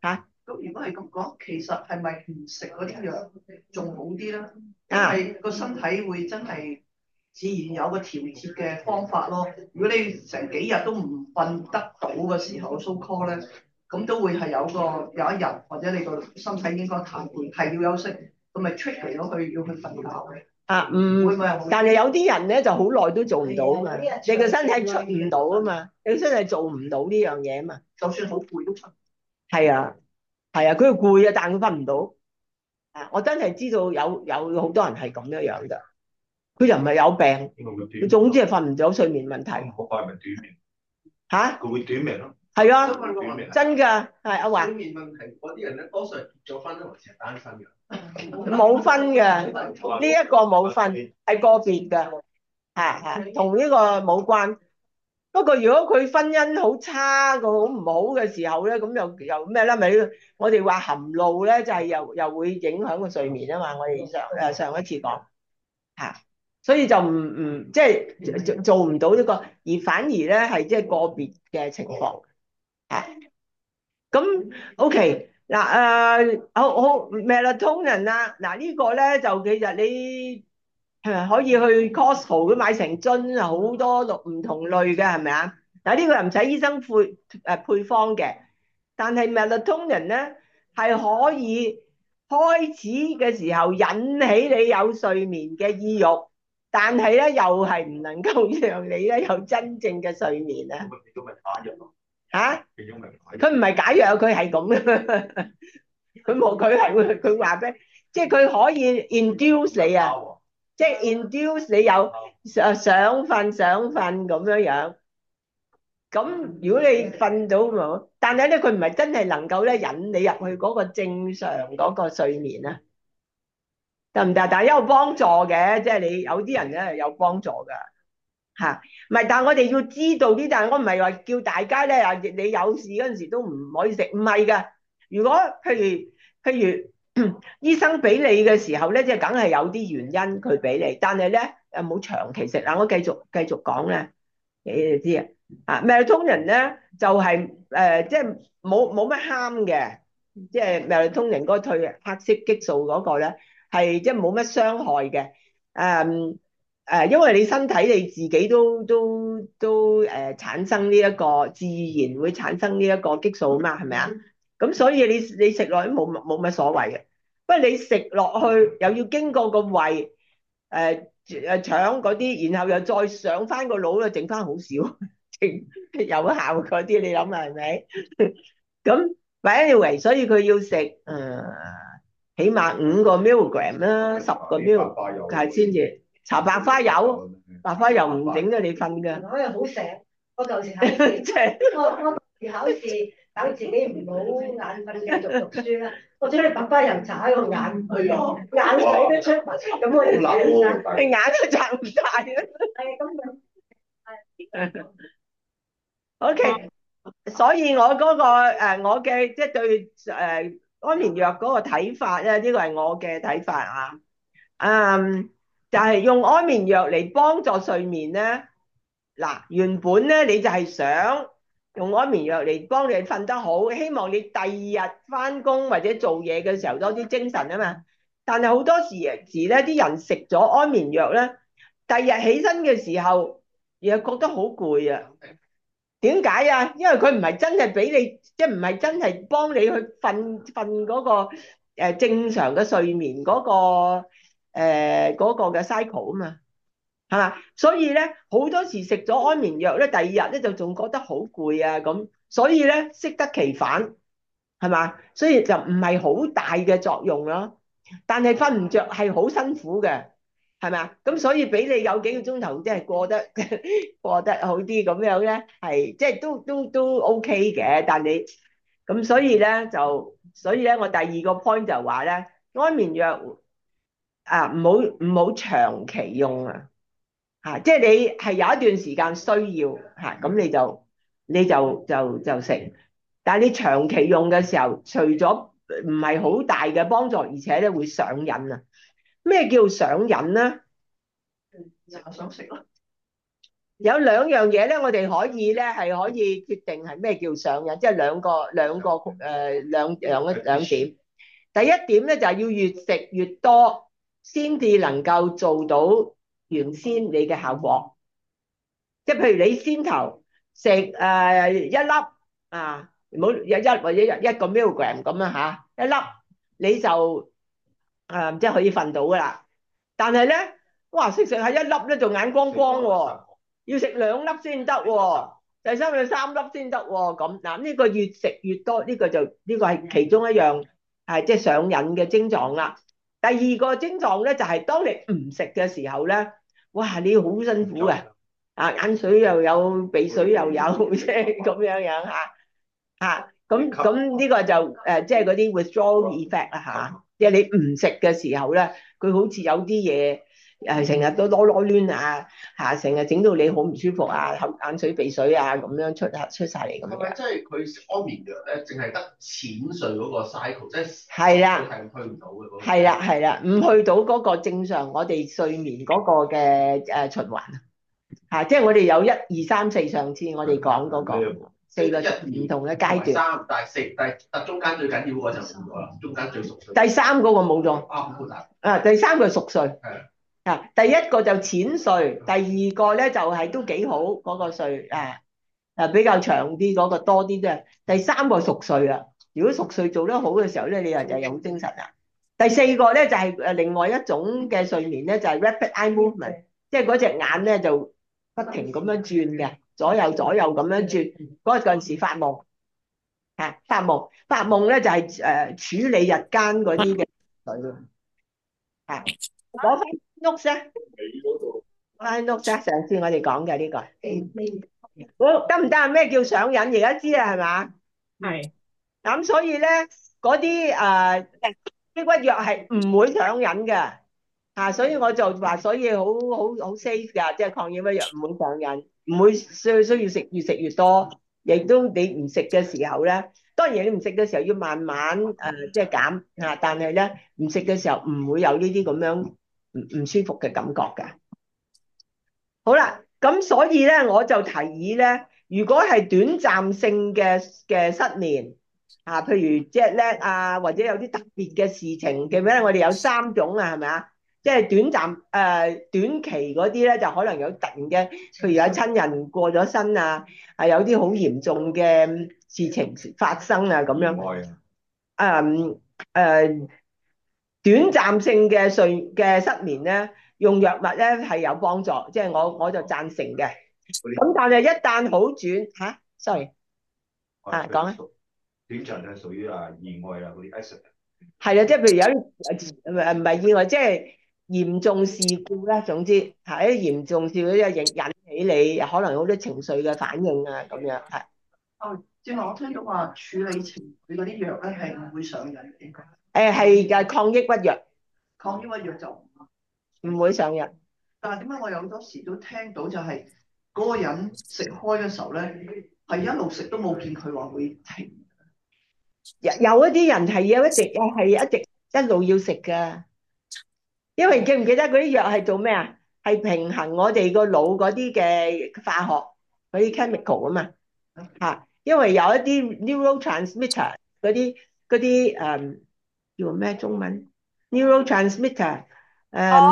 咁如果係咁講，其實係咪唔食嗰啲藥仲好啲咧？因啊為個身體會真係自然有個調節嘅方法咯。如果你成幾日都唔瞓得到嘅時候，so call 咧，咁都會係有個有一日或者你個身體應該太攰，係要休息，咁咪 trigger 咗佢要去瞓覺。 啊，唔會唔會係好？ 但係有啲人咧就好耐都做唔到啊嘛，你個身體出唔到啊嘛，你個身體做唔到呢樣嘢啊嘛。 就算好攰都出。 係啊，係啊，佢攰啊，但佢瞓唔到。啊，我真係知道有有好多人係咁樣樣㗎，佢又唔係有病，佢總之係瞓唔到，睡眠問題。 好快咪短命嚇， 佢會短命咯。 係啊， 短命真㗎，係阿華睡眠問題嗰啲人咧，多數係結咗婚咧，還是係單身㗎？ 冇分嘅，呢一個冇分，係個別㗎，嚇嚇，同呢個冇關。不過如果佢婚姻好差，個好唔好嘅時候咧，咁又又咩咧？咪我哋話含怒咧，就係又又會影響個睡眠啊嘛。我哋上誒上一次講嚇，所以就唔唔即係做做唔到呢個，而反而咧係即係個別嘅情況嚇。咁 OK 嗱誒，好好 melatonin 啦，嗱呢個咧就其實你係咪可以去 Costco 都買成樽啊，好多唔同類嘅係咪啊？嗱呢個又唔使醫生配誒配方嘅，但係 melatonin 咧係可以開始嘅時候引起你有睡眠嘅意欲，但係咧又係唔能夠讓你咧有真正嘅睡眠啊！ 都咪打藥咯嚇？ 變咗咪打藥佢唔係解藥，佢係咁嘅。佢冇，佢係會佢話俾，即係佢可以 induce 你啊，即係 induce 你有想想瞓想瞓咁樣樣。咁如果你瞓到冇，但係咧佢唔係真係能夠咧引你入去嗰個正常嗰個睡眠啊，得唔得？但係有幫助嘅，即係你有啲人咧係有幫助㗎嚇。唔係，但係我哋要知道啲，但係我唔係話叫大家咧啊，你有事嗰陣時都唔可以食，唔係㗎。如果譬如譬如醫生俾你嘅時候咧，即係梗係有啲原因佢俾你，但係咧又冇長期食。嗱，我繼續繼續講咧，你哋知啊。啊 melatonin 咧就係、是、誒、呃、即係冇冇乜啱嘅，即係 melatonin 嗰個褪黑色激素嗰個咧係即係冇乜傷害嘅。誒、嗯、誒，因為你身體你自己都都都誒、呃、產生呢、這、一個自然會產生呢一個激素啊嘛，係咪啊？咁所以你你食落都冇冇乜所謂嘅。不過你食落去又要經過個胃誒誒腸嗰啲，然後又再上翻個腦咧，整翻好少。有效嗰啲，你諗下係咪？咁 but anyway，所以佢要食誒、呃，起碼五個 milligram 啦，十個 milligram 係先至。搽白花油，白花油唔整到你瞓㗎。 我又好醒，我舊時考試，我我舊時考試等自己唔好眼瞓，繼續讀書啦。我將啲白花油搽喺個眼去，眼水都出埋，咁我就醒晒。 你眼都眨唔大啊！ 係咁樣。 OK，所以我嗰、個、呃、我嘅即係對誒、呃、安眠藥嗰個睇法咧，呢個係我嘅睇法啊。嗯，就係、是、用安眠藥嚟幫助睡眠咧。嗱，原本咧你就係想用安眠藥嚟幫你瞓得好，希望你第二日翻工或者做嘢嘅時候多啲精神啊嘛。但係好多時時咧，啲人食咗安眠藥咧，第二日起身嘅時候又覺得好攰啊。點解啊？因為佢唔係真係俾你，即係唔係真係幫你去瞓瞓嗰個誒正常嘅睡眠嗰個誒嗰個嘅 cycle 啊嘛，係嘛？所以咧好多時食咗安眠藥咧，第二日咧就仲覺得好攰啊咁，所以咧適得其反，係嘛？所以就唔係好大嘅作用咯。但係瞓唔着係好辛苦嘅。係咪啊？咁所以俾你有幾個鐘頭，即係過得過得好啲咁樣咧，係即係都都都 OK 嘅。但你咁所以咧就所以咧，我第二個 point 就話咧，安眠藥啊唔好唔好長期用啊嚇，即係你係有一段時間需要嚇，咁你就你就就就食。但係你長期用嘅時候，除咗唔係好大嘅幫助，而且咧會上癮啊！咩叫上癮咧？ 成日想食咯。 有兩樣嘢咧，我哋可以咧係可以決定係咩叫上癮，即係兩個兩個誒、呃、兩兩一兩點。第一點咧就係要越食越多，先至能夠做到原先你嘅效果。即係譬如你先頭食誒一粒啊，唔好一一或者一一個 milligram 咁樣嚇，一粒你就誒即係可以瞓到噶啦。但係咧，哇食食下一粒咧就眼光光喎，要食兩粒先得喎，第三要三粒先得喎。咁嗱呢個越食越多，呢個就呢個係其中一樣係即係上癮嘅症狀啦。第二個症狀咧就係當你唔食嘅時候咧，哇你好辛苦嘅。啊眼水又有，鼻水又有，即係咁樣樣嚇嚇，咁咁呢個就誒即係嗰啲 withdrawal effect 啦嚇，即係你唔食嘅時候咧，佢好似有啲嘢誒成日都攞攞攣啊嚇，成日整到你好唔舒服啊，口眼水鼻水啊咁樣出出晒嚟咁樣。 係咪即係佢食安眠藥咧，淨係得淺睡嗰個 cycle，即係係啦， 係去唔到嘅嗰個。 係啦係啦，唔去到嗰個正常我哋睡眠嗰個嘅誒循環。嚇、啊！即係我哋有一二三四，上次我哋講嗰個四個唔同嘅階段。 三，但係四，但係但中間最緊要嗰個就冇咗啦，中間最熟睡。 第三嗰個冇咗。 啊，好大。 啊，第三個係熟睡。 係。 啊，第一個就淺睡，第二個咧就係、是、都幾好嗰、那個睡啊，啊比較長啲嗰、那個多啲啫。第三個熟睡啊，如果熟睡做得好嘅時候咧，你又就有精神啦。第四個咧就係、是、誒另外一種嘅睡眠咧，就係、是、rapid eye movement，即係嗰隻眼咧就不停咁樣轉嘅，左右左右咁樣轉。嗰陣時發夢，嚇、啊、發夢，發夢咧就係、是、誒、呃、處理日間嗰啲嘅水嚇。攞翻 notes 咧，攞翻 notes 啊！上次我哋講嘅呢個，好得唔得啊？咩叫上癮？而家知啦，係嘛？ 係。 咁所以咧，嗰啲誒抑鬱藥係唔會上癮嘅。啊，所以我就話，所以好好好 safe 㗎，即係抗抑鬱藥唔會上癮，唔會需需要食越食越多，亦都你唔食嘅時候咧，當然你唔食嘅時候要慢慢誒、呃、即係減啊，但係咧唔食嘅時候唔會有呢啲咁樣唔唔舒服嘅感覺㗎。好啦，咁所以咧我就提議咧，如果係短暫性嘅嘅失眠啊，譬如 jet lag 啊，或者有啲特別嘅事情，記唔記得我哋有三種啊，係咪啊？即係短暫誒、呃、短期嗰啲咧，就可能有突然嘅，譬如有親人過咗身啊，係有啲好嚴重嘅事情發生啊咁樣。誒、嗯呃、短暫性嘅睡嘅失眠咧，用藥物咧係有幫助，即係我我就贊成嘅。咁但係一旦好轉嚇，sorry 啊講啊， 短暫係屬於啊意外啊嗰啲 accident。 係啊，即係譬如有啲唔唔係意外，即係嚴重事故啦。總之係一嚴重事故，即係引引起你可能好多情緒嘅反應啊，咁樣係。 哦，正話我聽到話處理情緒嗰啲藥咧係唔會上癮嘅。 誒係嘅，抗抑鬱藥， 抗抑鬱藥就唔唔會上癮。 但係點解我有好多時都聽到就係嗰個人食開嘅時候咧，係一路食都冇見佢話會停。 有有一啲人係要一直係一直一路要食㗎，因為記唔記得嗰啲藥係做咩啊？係平衡我哋個腦嗰啲嘅化學嗰啲 chemical 啊嘛嚇，因為有一啲 neurotransmitter 嗰啲嗰啲誒叫咩中文 neurotransmitter 誒。 哦。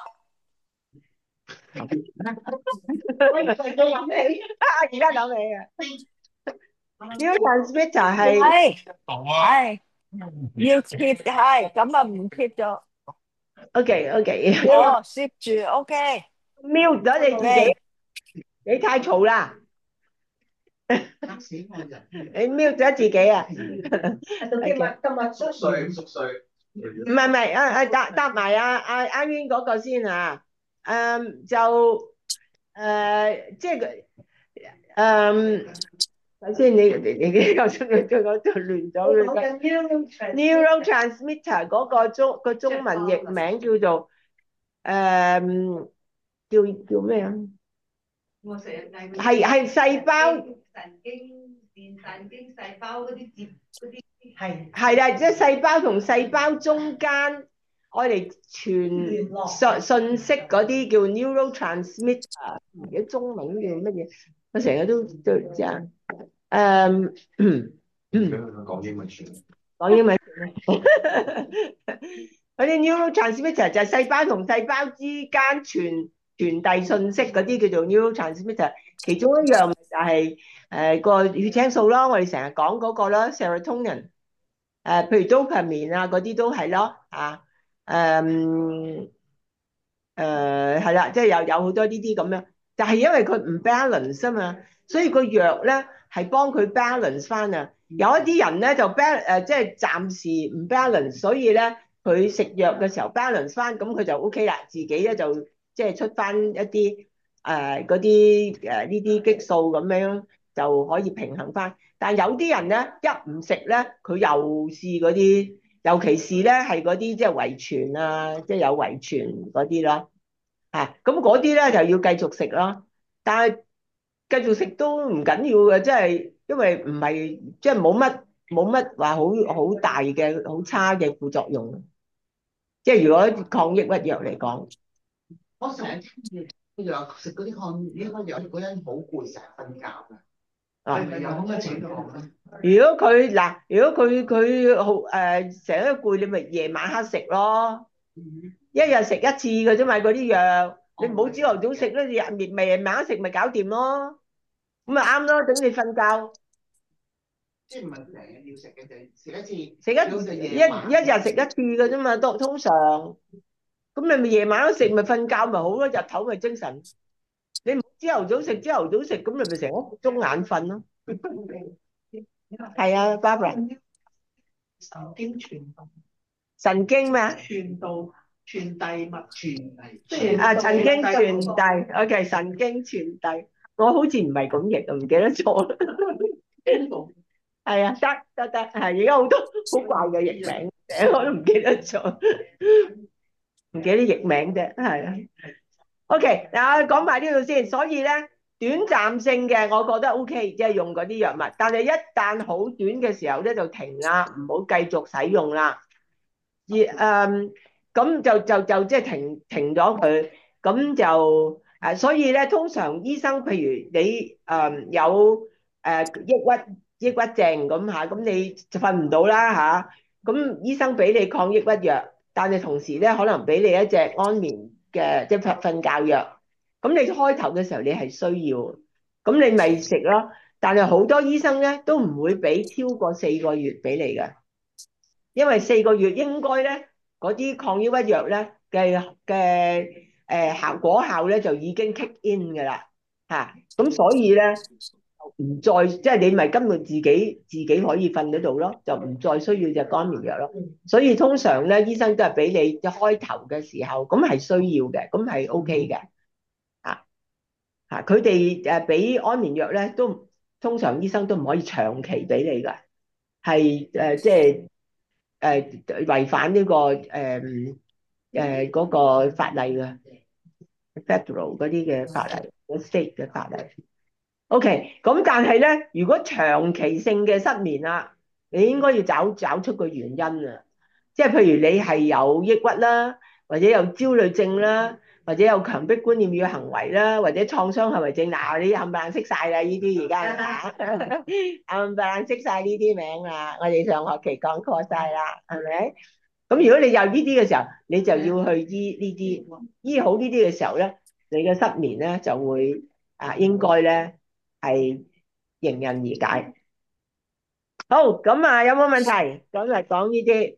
而家諗起啊！而家諗起啊 neurotransmitter 係係係要 keep 係咁啊，唔 keep 咗。 OK OK， 哦，攝住 OK。 mute 咗你自己，你太嘈啦。 嚇死我人！ 你 mute 咗自己啊？ 今日今日熟睡熟睡。 唔係唔係，啊啊答答埋啊啊阿 Win 嗰個先啊。誒就誒即係誒。首先你你你又出嚟咗嗰度亂咗佢嘅 neurotransmitter 嗰個中個中文譯名叫做誒叫叫咩啊？係係細胞神經線神經細胞嗰啲接嗰啲係係啦，即係細胞同細胞中間愛嚟傳聯絡信信息嗰啲叫 neurotransmitter，唔記得中文叫乜嘢，我成日都都即係誒講英文算。 講英文嗰啲 neurotransmitter 就係細胞同細胞之間傳傳遞信息嗰啲叫做 neurotransmitter，其中一樣就係誒個血清素咯，我哋成日講嗰個啦 serotonin，誒譬如 dopamine 啊嗰啲都係咯啊，誒誒係啦，即係有有好多呢啲咁樣，但係因為佢唔 balance 啊嘛，所以個藥咧係幫佢 balance 翻啊。有一啲人咧就 bal 誒即係暫時唔 balance，所以咧佢食藥嘅時候 balance 翻，咁佢就 OK 啦，自己咧就即係出翻一啲誒嗰啲誒呢啲激素咁樣就可以平衡翻。但係有啲人咧一唔食咧，佢又試嗰啲，尤其是咧係嗰啲即係遺傳啊，即係有遺傳嗰啲咯，啊咁嗰啲咧就要繼續食咯。但係繼續食都唔緊要嘅，即係因為唔係即係冇乜冇乜話好好大嘅好差嘅副作用。即係如果抗抑鬱藥嚟講， 我成日聽住佢話食嗰啲抗抑鬱藥，嗰人好攰，成日瞓覺㗎。 啊係咪有咁嘅情況咧？ 如果佢嗱，如果佢佢好誒成日都攰，你咪夜晚黑食咯，一日食一次嘅啫嘛，嗰啲藥你唔好朝頭早食咯，日夜咪夜晚黑食咪搞掂咯，咁咪啱咯，等你瞓覺。 即係唔係成日要食嘅，就係食一次， 食一一一日食一次嘅啫嘛，都通常。咁你咪夜晚食咪瞓覺咪好咯，日頭咪精神。你唔好朝頭早食，朝頭早食咁你咪成個鐘眼瞓咯。係啊，Barbara。 神經傳導， 神經咩啊？ 傳導傳遞物傳遞， 即係啊，神經傳遞，OK，神經傳遞。我好似唔係咁譯啊，唔記得咗啦。係啊，得得得，係而家好多好怪嘅譯名，我都唔記得咗，唔記得譯名啫，係啊。OK，嗱，講埋呢度先。所以咧，短暫性嘅我覺得 OK，即係用嗰啲藥物，但係一旦好短嘅時候咧就停啦，唔好繼續使用啦。而誒咁就就就即係停停咗佢，咁就誒，所以咧通常醫生譬如你誒有誒抑鬱抑鬱症咁嚇，咁你就瞓唔到啦嚇，咁醫生俾你抗抑鬱藥，但係同時咧可能俾你一隻安眠嘅即係瞓瞓覺藥，咁你開頭嘅時候你係需要，咁你咪食咯。但係好多醫生咧都唔會俾超過四個月俾你嘅，因為四個月應該咧嗰啲抗抑鬱藥咧嘅嘅誒效果效咧就已經 kick in 㗎啦嚇，咁所以咧唔再即係你咪根本自己自己可以瞓得到咯，就唔再需要隻安眠藥咯。所以通常咧醫生都係俾你一開頭嘅時候，咁係需要嘅，咁係 OK 嘅嚇嚇。佢哋誒俾安眠藥咧都通常醫生都唔可以長期俾你㗎，係誒即係。誒違反呢個誒誒嗰個法例嘅 federal 嗰啲嘅法例，個 state 嘅法例。OK，咁但係咧，如果長期性嘅失眠啊，你應該要找找出個原因啊，即係譬如你係有抑鬱啦，或者有焦慮症啦，或者有強迫觀念與行為啦，或者創傷後遺症。嗱，你冚唪唥識晒啦，呢啲而家冚唪唥識晒呢啲名啦，我哋上學期講過晒啦，係咪？咁如果你有呢啲嘅時候，你就要去醫呢啲，醫好呢啲嘅時候咧，你嘅失眠咧就會啊應該咧係迎刃而解。好，咁啊有冇問題？咁就講呢啲。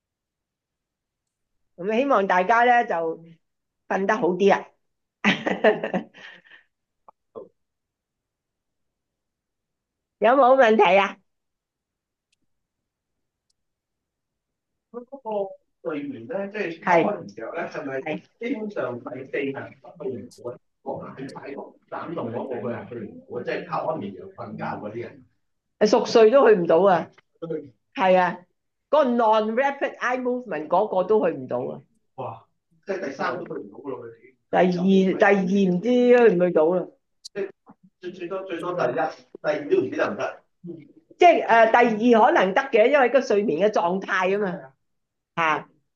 咁希望大家咧就瞓得好啲啊！有冇問題啊？ 佢嗰個睡眠咧，即係安眠藥咧，係咪基本上第四行睡唔好咧？個眼睇個膽動嗰個佢係睡唔好，即係靠安眠藥瞓覺嗰啲人， 誒熟睡都去唔到啊！係啊，嗰個 non-rapid eye movement 嗰個都去唔到啊！ 哇！即係第三都去唔到噶咯，佢哋。 第二第二唔知去唔去到啦。 即係最最多最多第一、第二都唔知得唔得。 即係誒第二可能得嘅，因為個睡眠嘅狀態啊嘛嚇。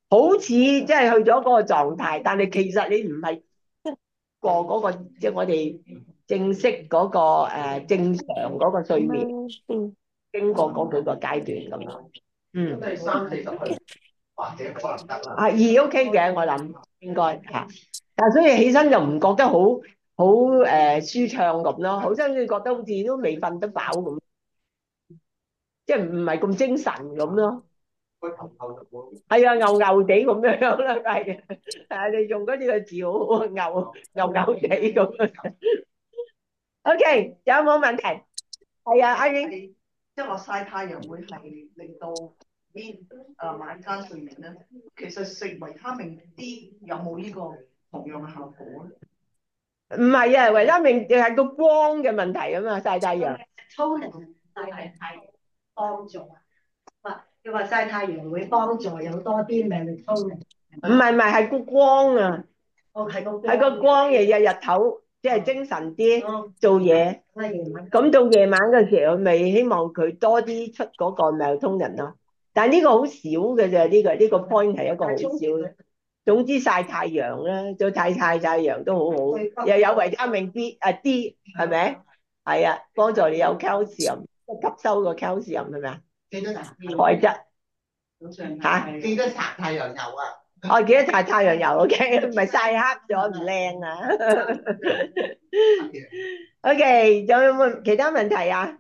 好似即係去咗嗰個狀態，但係其實你唔係過嗰個即係我哋正式嗰個誒正常嗰個睡眠，經過嗰幾個階段咁樣。嗯， 即係三四十分或者可能得啦。 啊，二 OK 嘅，我諗應該嚇，但係所以起身就唔覺得好好誒舒暢咁咯，好似你覺得好似都未瞓得飽咁，即係唔係咁精神咁咯。 個頭後就會係啊，牛牛地咁樣啦，係啊，你用嗰啲個字好牛牛牛地咁。OK，有冇問題？係啊，阿英。 係即係話曬太陽會係令到啲誒晚間睡眠咧，其實食維他命 D 有冇呢個同樣嘅效果咧？ 唔係啊，維他命係個光嘅問題啊嘛，曬太陽。 聰明曬太陽幫助啊！話佢話曬太陽會幫助有多啲 melatonin。 唔係唔係，係個光啊， 哦，係個係個光嘅日日頭，即係精神啲做嘢。 咁夜晚咁到夜晚嘅時候，咪希望佢多啲出嗰個 melatonin 咯。但係呢個好少嘅啫，呢個呢個 point 係一個好少嘅。總之曬太陽啦，做太曬太陽都好好，又有維他命 B 啊 D 係咪？係啊，幫助你有 calcium，吸收個 calcium 係咪啊？ 記得搽鈣質嚇， 記得搽太陽油啊！ 我記得搽太陽油 OK，唔係曬黑咗唔靚啊。OK，仲有冇其他問題啊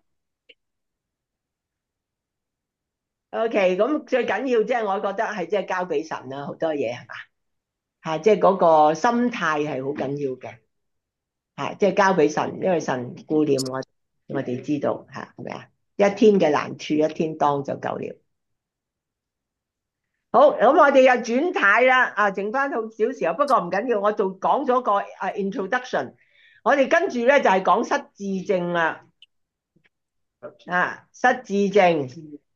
？OK，咁最緊要即係我覺得係即係交俾神啦，好多嘢係嘛嚇，即係嗰個心態係好緊要嘅嚇，即係交俾神，因為神顧念我，我哋知道嚇係咪啊？一天嘅難處一天當就夠了。好，咁我哋又轉態啦，啊，剩翻好少時候，不過唔緊要，我做講咗個啊 introduction，我哋跟住咧就係講失智症啦，啊，失智症，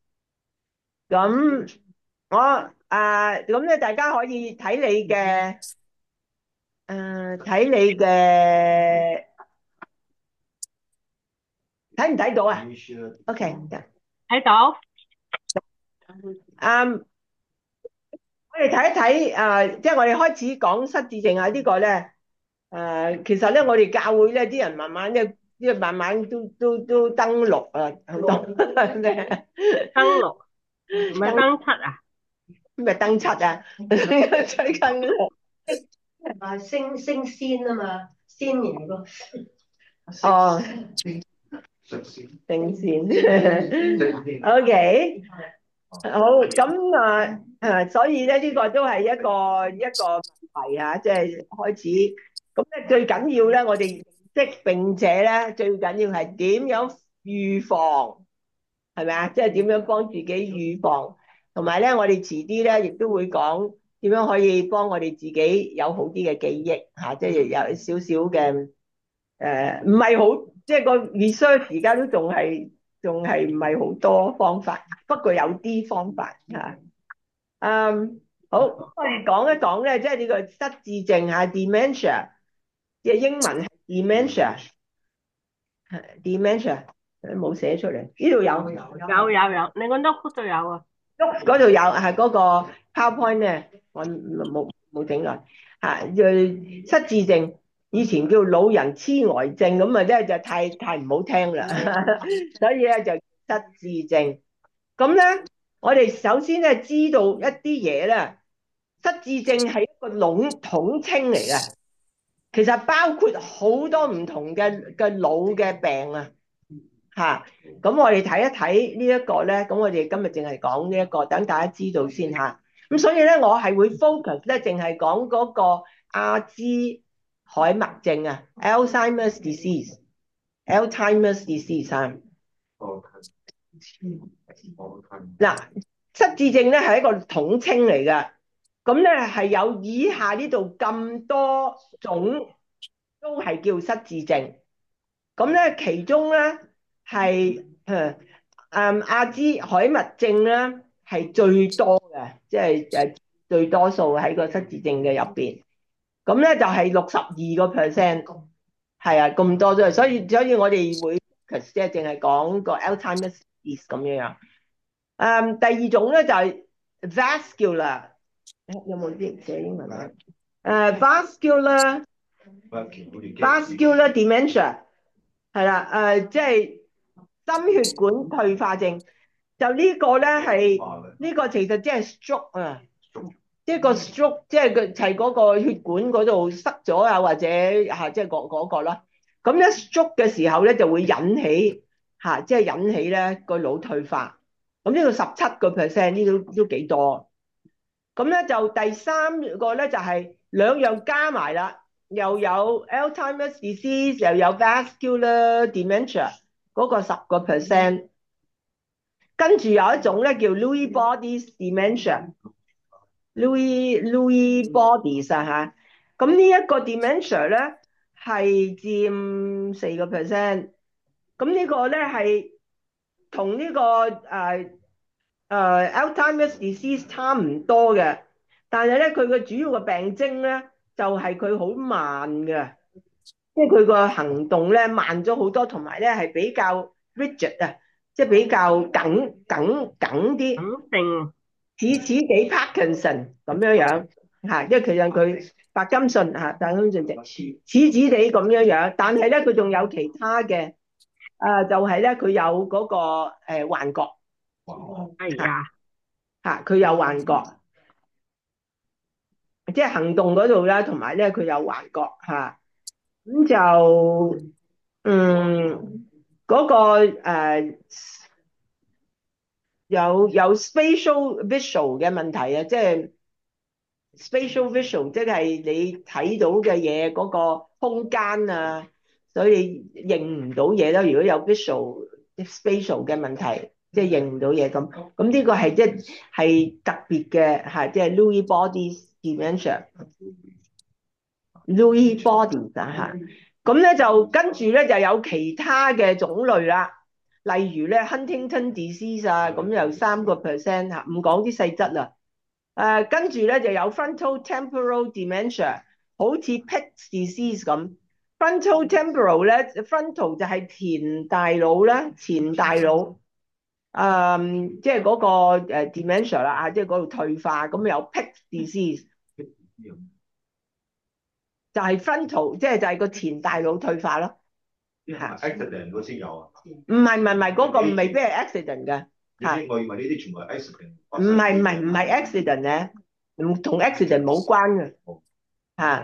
咁我啊咁咧，大家可以睇你嘅，誒，睇你嘅，睇唔睇到啊？OK， 睇到。 啱。我哋睇一睇，誒、呃，即係我哋開始講失智症啊！這個、呢個咧，誒、呃，其實咧，我哋教會咧，啲人慢慢咧，即係慢慢都都都登錄啊，好多咩？ 登錄，唔係登七啊？ 咩登七啊？最近話升升仙啊嘛，仙人個哦，定線，OK。好，咁啊，誒，所以咧呢個都係一個一個問題啊，即係開始。咁咧最緊要咧，我哋認識並且咧最緊要係點樣預防，係咪啊？即係點樣幫自己預防，同埋咧我哋遲啲咧亦都會講點樣可以幫我哋自己有好啲嘅記憶嚇，即係有少少嘅誒，唔係好，即係個 research 而家都仲係。仲係唔係好多方法，不過有啲方法嚇。嗯，好，我哋講一講咧，即係呢個失智症嚇 dementia，嘅英文係 dementia，dementia 冇寫出嚟，呢度有， 有有有，你個 notebook 都有啊。 嗰度有係嗰個 PowerPoint 咧，我冇冇整落嚇。失智症以前叫老人痴呆症，咁啊咧就太太唔好聽啦，所以咧就失智症。咁咧，我哋首先咧知道一啲嘢咧，失智症係一個籠統稱嚟嘅，其實包括好多唔同嘅嘅腦嘅病啊，嚇。咁我哋睇一睇呢一個咧，咁我哋今日淨係講呢一個，等大家知道先嚇。咁所以咧，我係會 focus 咧，淨係講嗰個阿茲海默症啊 ，Alzheimer's disease，Alzheimer's disease 啊。嗱，失智症咧係一個統稱嚟嘅，咁咧係有以下呢度咁多種都係叫失智症，咁咧其中咧係誒誒阿茲海默症咧係最多嘅，即係誒最多數喺個失智症嘅入邊。咁咧就係六十二個 percent， 係啊，咁多啫，所以所以我哋會即係淨係講個 Alzheimer's disease 咁樣樣。誒、um, 第二種咧就係、是、vascular 有冇啲寫英文啊？誒 vascular vascular dementia 係啦，誒即係心血管退化症。就呢個咧係呢個其實即係 stroke 啊，即係個 stroke 即係佢係嗰個血管嗰度塞咗啊，或者嚇即係嗰嗰個啦。咁一 stroke 嘅時候咧就會引起嚇，即係引起咧個腦退化。咁呢個十七個 percent 呢都都幾多。咁咧就第三個咧就係兩樣加埋啦，又有 Alzheimer's disease 又有 vascular dementia 嗰個十個 percent。跟住有一種咧叫 Lewy bodies dementia，Lewy Lewy bodies 啊嚇。咁呢一個 dementia 咧係佔四個 percent。咁呢個咧係同呢個誒誒 Alzheimer's disease 差唔多嘅，但係咧佢嘅主要嘅病徵咧就係佢好慢嘅，即係佢個行動咧慢咗好多，同埋咧係比較 rigid 啊。即係比較緊緊緊啲， 肯定似似地 Parkinson 咁樣樣嚇，因為其實佢白金遜嚇，白金遜症似似地咁樣樣，但係咧佢仲有其他嘅，誒就係咧佢有嗰個誒幻覺， 係啊， 嚇佢有幻覺，即係行動嗰度啦，同埋咧佢有幻覺嚇，咁就嗯嗰個誒。有有 spatial visual 嘅問題啊，即係 spatial visual，即係你睇到嘅嘢嗰個空間啊，所以你認唔到嘢啦。如果有 visual spatial 嘅問題，即係認唔到嘢咁，咁呢個係即係特別嘅嚇，即係 Lewy bodies dementia，Lewy bodies 啊嚇。咁咧就跟住咧就有其他嘅種類啦。例如咧 Huntington disease 啊，咁有三個 percent 嚇，唔講啲細則啦。誒，跟住咧就有 frontal temporal dementia，好似 Pick's disease 咁。frontal temporal 咧 ，frontal 就係前大腦啦，前大腦，誒，即係嗰個誒 dementia 啦，啊，即係嗰度退化。咁有 Pick's disease，就係 frontal，即係就係個前大腦退化咯。 嚇 accident 嗰先有啊？ 唔係唔係唔係，嗰個未必係 accident 嘅。 係，我以為呢啲全部係 accident。 唔係唔係唔係 accident 咧，唔同 accident 冇關嘅。嚇，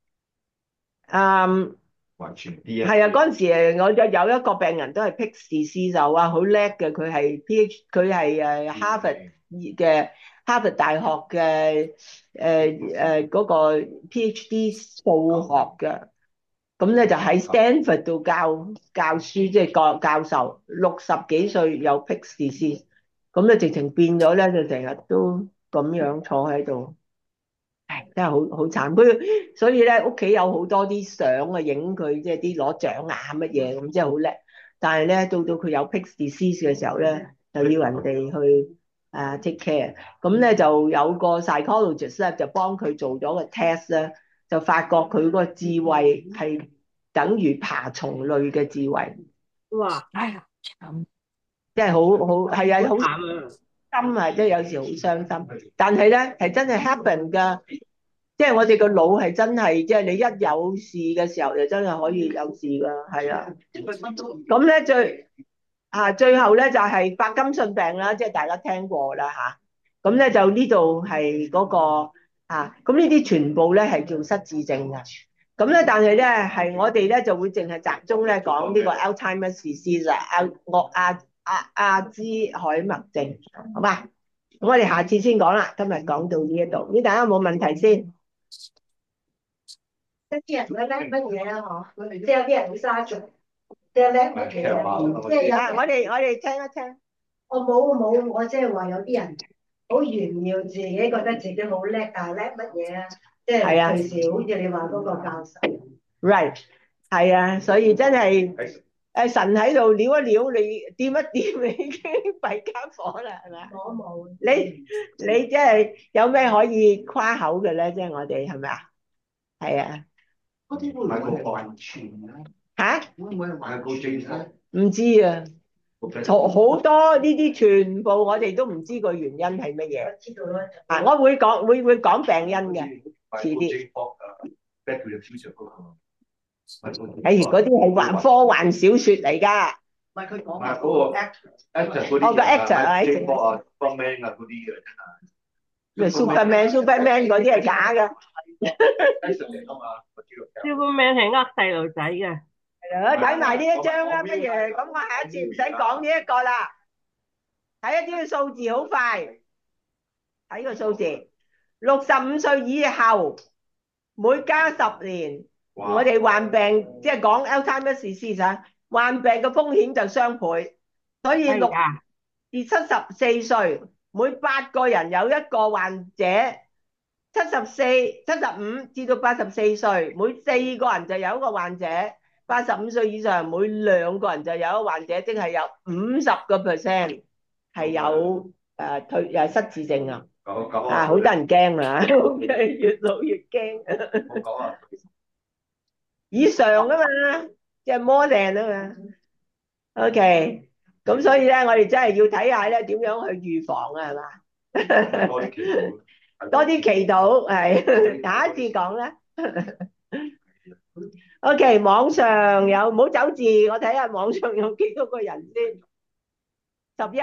嗯， 完全啲啊。 係啊，嗰陣時誒，我有有一個病人都係 Pick's disease 就話好叻嘅，佢係 PH，佢係誒 Harvard 嘅 Harvard 大學嘅誒誒嗰個 PhD 數學嘅。咁咧就喺 Stanford 度教教書，即係教教授，六十幾歲有 Pick's disease，咁咧直情變咗咧，就成日都咁樣坐喺度，唉，真係好好慘。佢所以咧屋企有好多啲相啊，影佢即係啲攞獎啊乜嘢咁，真係好叻。但係咧到到佢有 Pick's disease 嘅時候咧，就要人哋去啊 take care。咁咧就有個 psychologist 咧就幫佢做咗個 test 咧。就發覺佢個智慧係等於爬蟲類嘅智慧。 哇！ 哎呀，慘！ 即係好好係啊，好慘啊！ 心啊，即係有時好傷心。但係咧係真係 happen 㗎，即係我哋個腦係真係，即係你一有事嘅時候就真係可以有事㗎，係啊。咁咧最啊最後咧就係白金遜病啦，即係大家聽過啦嚇。咁咧就呢度係嗰個。啊，咁呢啲全部咧係叫失智症嘅，咁咧但係咧係我哋咧就會淨係集中咧講呢個 Alzheimer's disease 啊，阿阿阿阿茲海默症，好嘛？咁我哋下次先講啦，今日講到呢一度，呢大家有冇問題先？ 一啲人咧叻乜嘢啊？嗬，即係有啲人會沙嘴，即係叻乜嘢？即係有啊，我哋我哋聽一聽。 我冇冇，我即係話有啲人。好炫耀自己，覺得自己好叻啊！叻乜嘢啊？即係平時好似你話嗰個教授。 Right， 係啊，所以真係誒神喺度撩一撩你，掂一掂你已經弊家伙啦，係咪啊？ 我冇。 你你即係有咩可以誇口嘅咧？即係我哋係咪啊？係啊。 嗰啲會唔會係遺傳咧？ 嚇？ 會唔會係遺傳咧？ 唔知啊。 好好多呢啲全部我哋都唔知個原因係乜嘢。 知道啦。 啊，我會講會會講病因嘅，遲啲。 Back to the Future 嗰個。 哎，嗰啲係幻科幻小説嚟㗎。 唔係佢講啊， 話嗰個 actor actor 嗰啲哦個 actor 啊 ，James Bond 啊，Superman 啊嗰啲嘅真係。 咩 Superman Superman 嗰啲係假嘅。 Action 嚟㗎嘛，我知道。 Superman 係呃細路仔嘅。 係啊，睇埋呢一張啦，不如咁我下一次唔使講呢一個啦，睇一啲數字好快，睇個數字，六十五歲以後每加十年，我哋患病即係講 Alzheimer's disease 啊，患病嘅風險就雙倍，所以六係啊， 至七十四歲每八個人有一個患者，七十四、七十五至到八十四歲每四個人就有一個患者。八十五歲以上每兩個人就有一個患者，即係有五十個 percent 係有誒退誒失智症啊！ 九九啊，好得人驚啊！越老越驚。 九啊。 以上啊嘛，即係 more than 啊嘛。OK，咁所以咧，我哋真係要睇下咧點樣去預防啊，係嘛？ 多啲祈禱。 多啲祈禱係，下一次講啦。OK，網上有唔好走字，我睇下網上有幾多個人先。十一，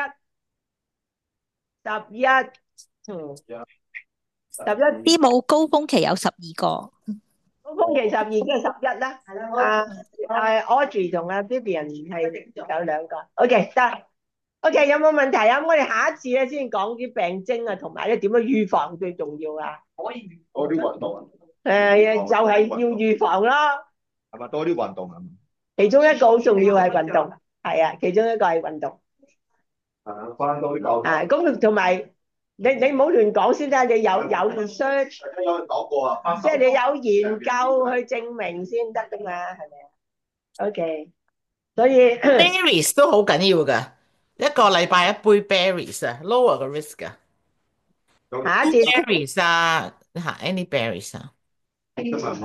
十一，嗯，十一。 啲冇高峰期有十二個， 高峰期十二，即係十一啦。 係啦， 啊啊 ，Audrey 同阿 Vivian 係有兩個。OK，得。OK，有冇問題啊？我哋下一次咧先講啲病徵啊，同埋咧點樣預防最重要啊。 可以多啲運動啊。 誒，就係要預防咯。 係咪多啲運動啊？ 其中一個好重要係運動，係啊，其中一個係運動。 係翻多啲教。 啊，咁同埋你你唔好亂講先得，你有有 research， 有人講過啊， 即係你有研究去證明先得噶嘛，係咪啊？OK，所以 berries 都好緊要噶，一個禮拜一杯 berries 啊，lower 個 risk 噶。 下一次 berries 啊，嚇 any berries 啊。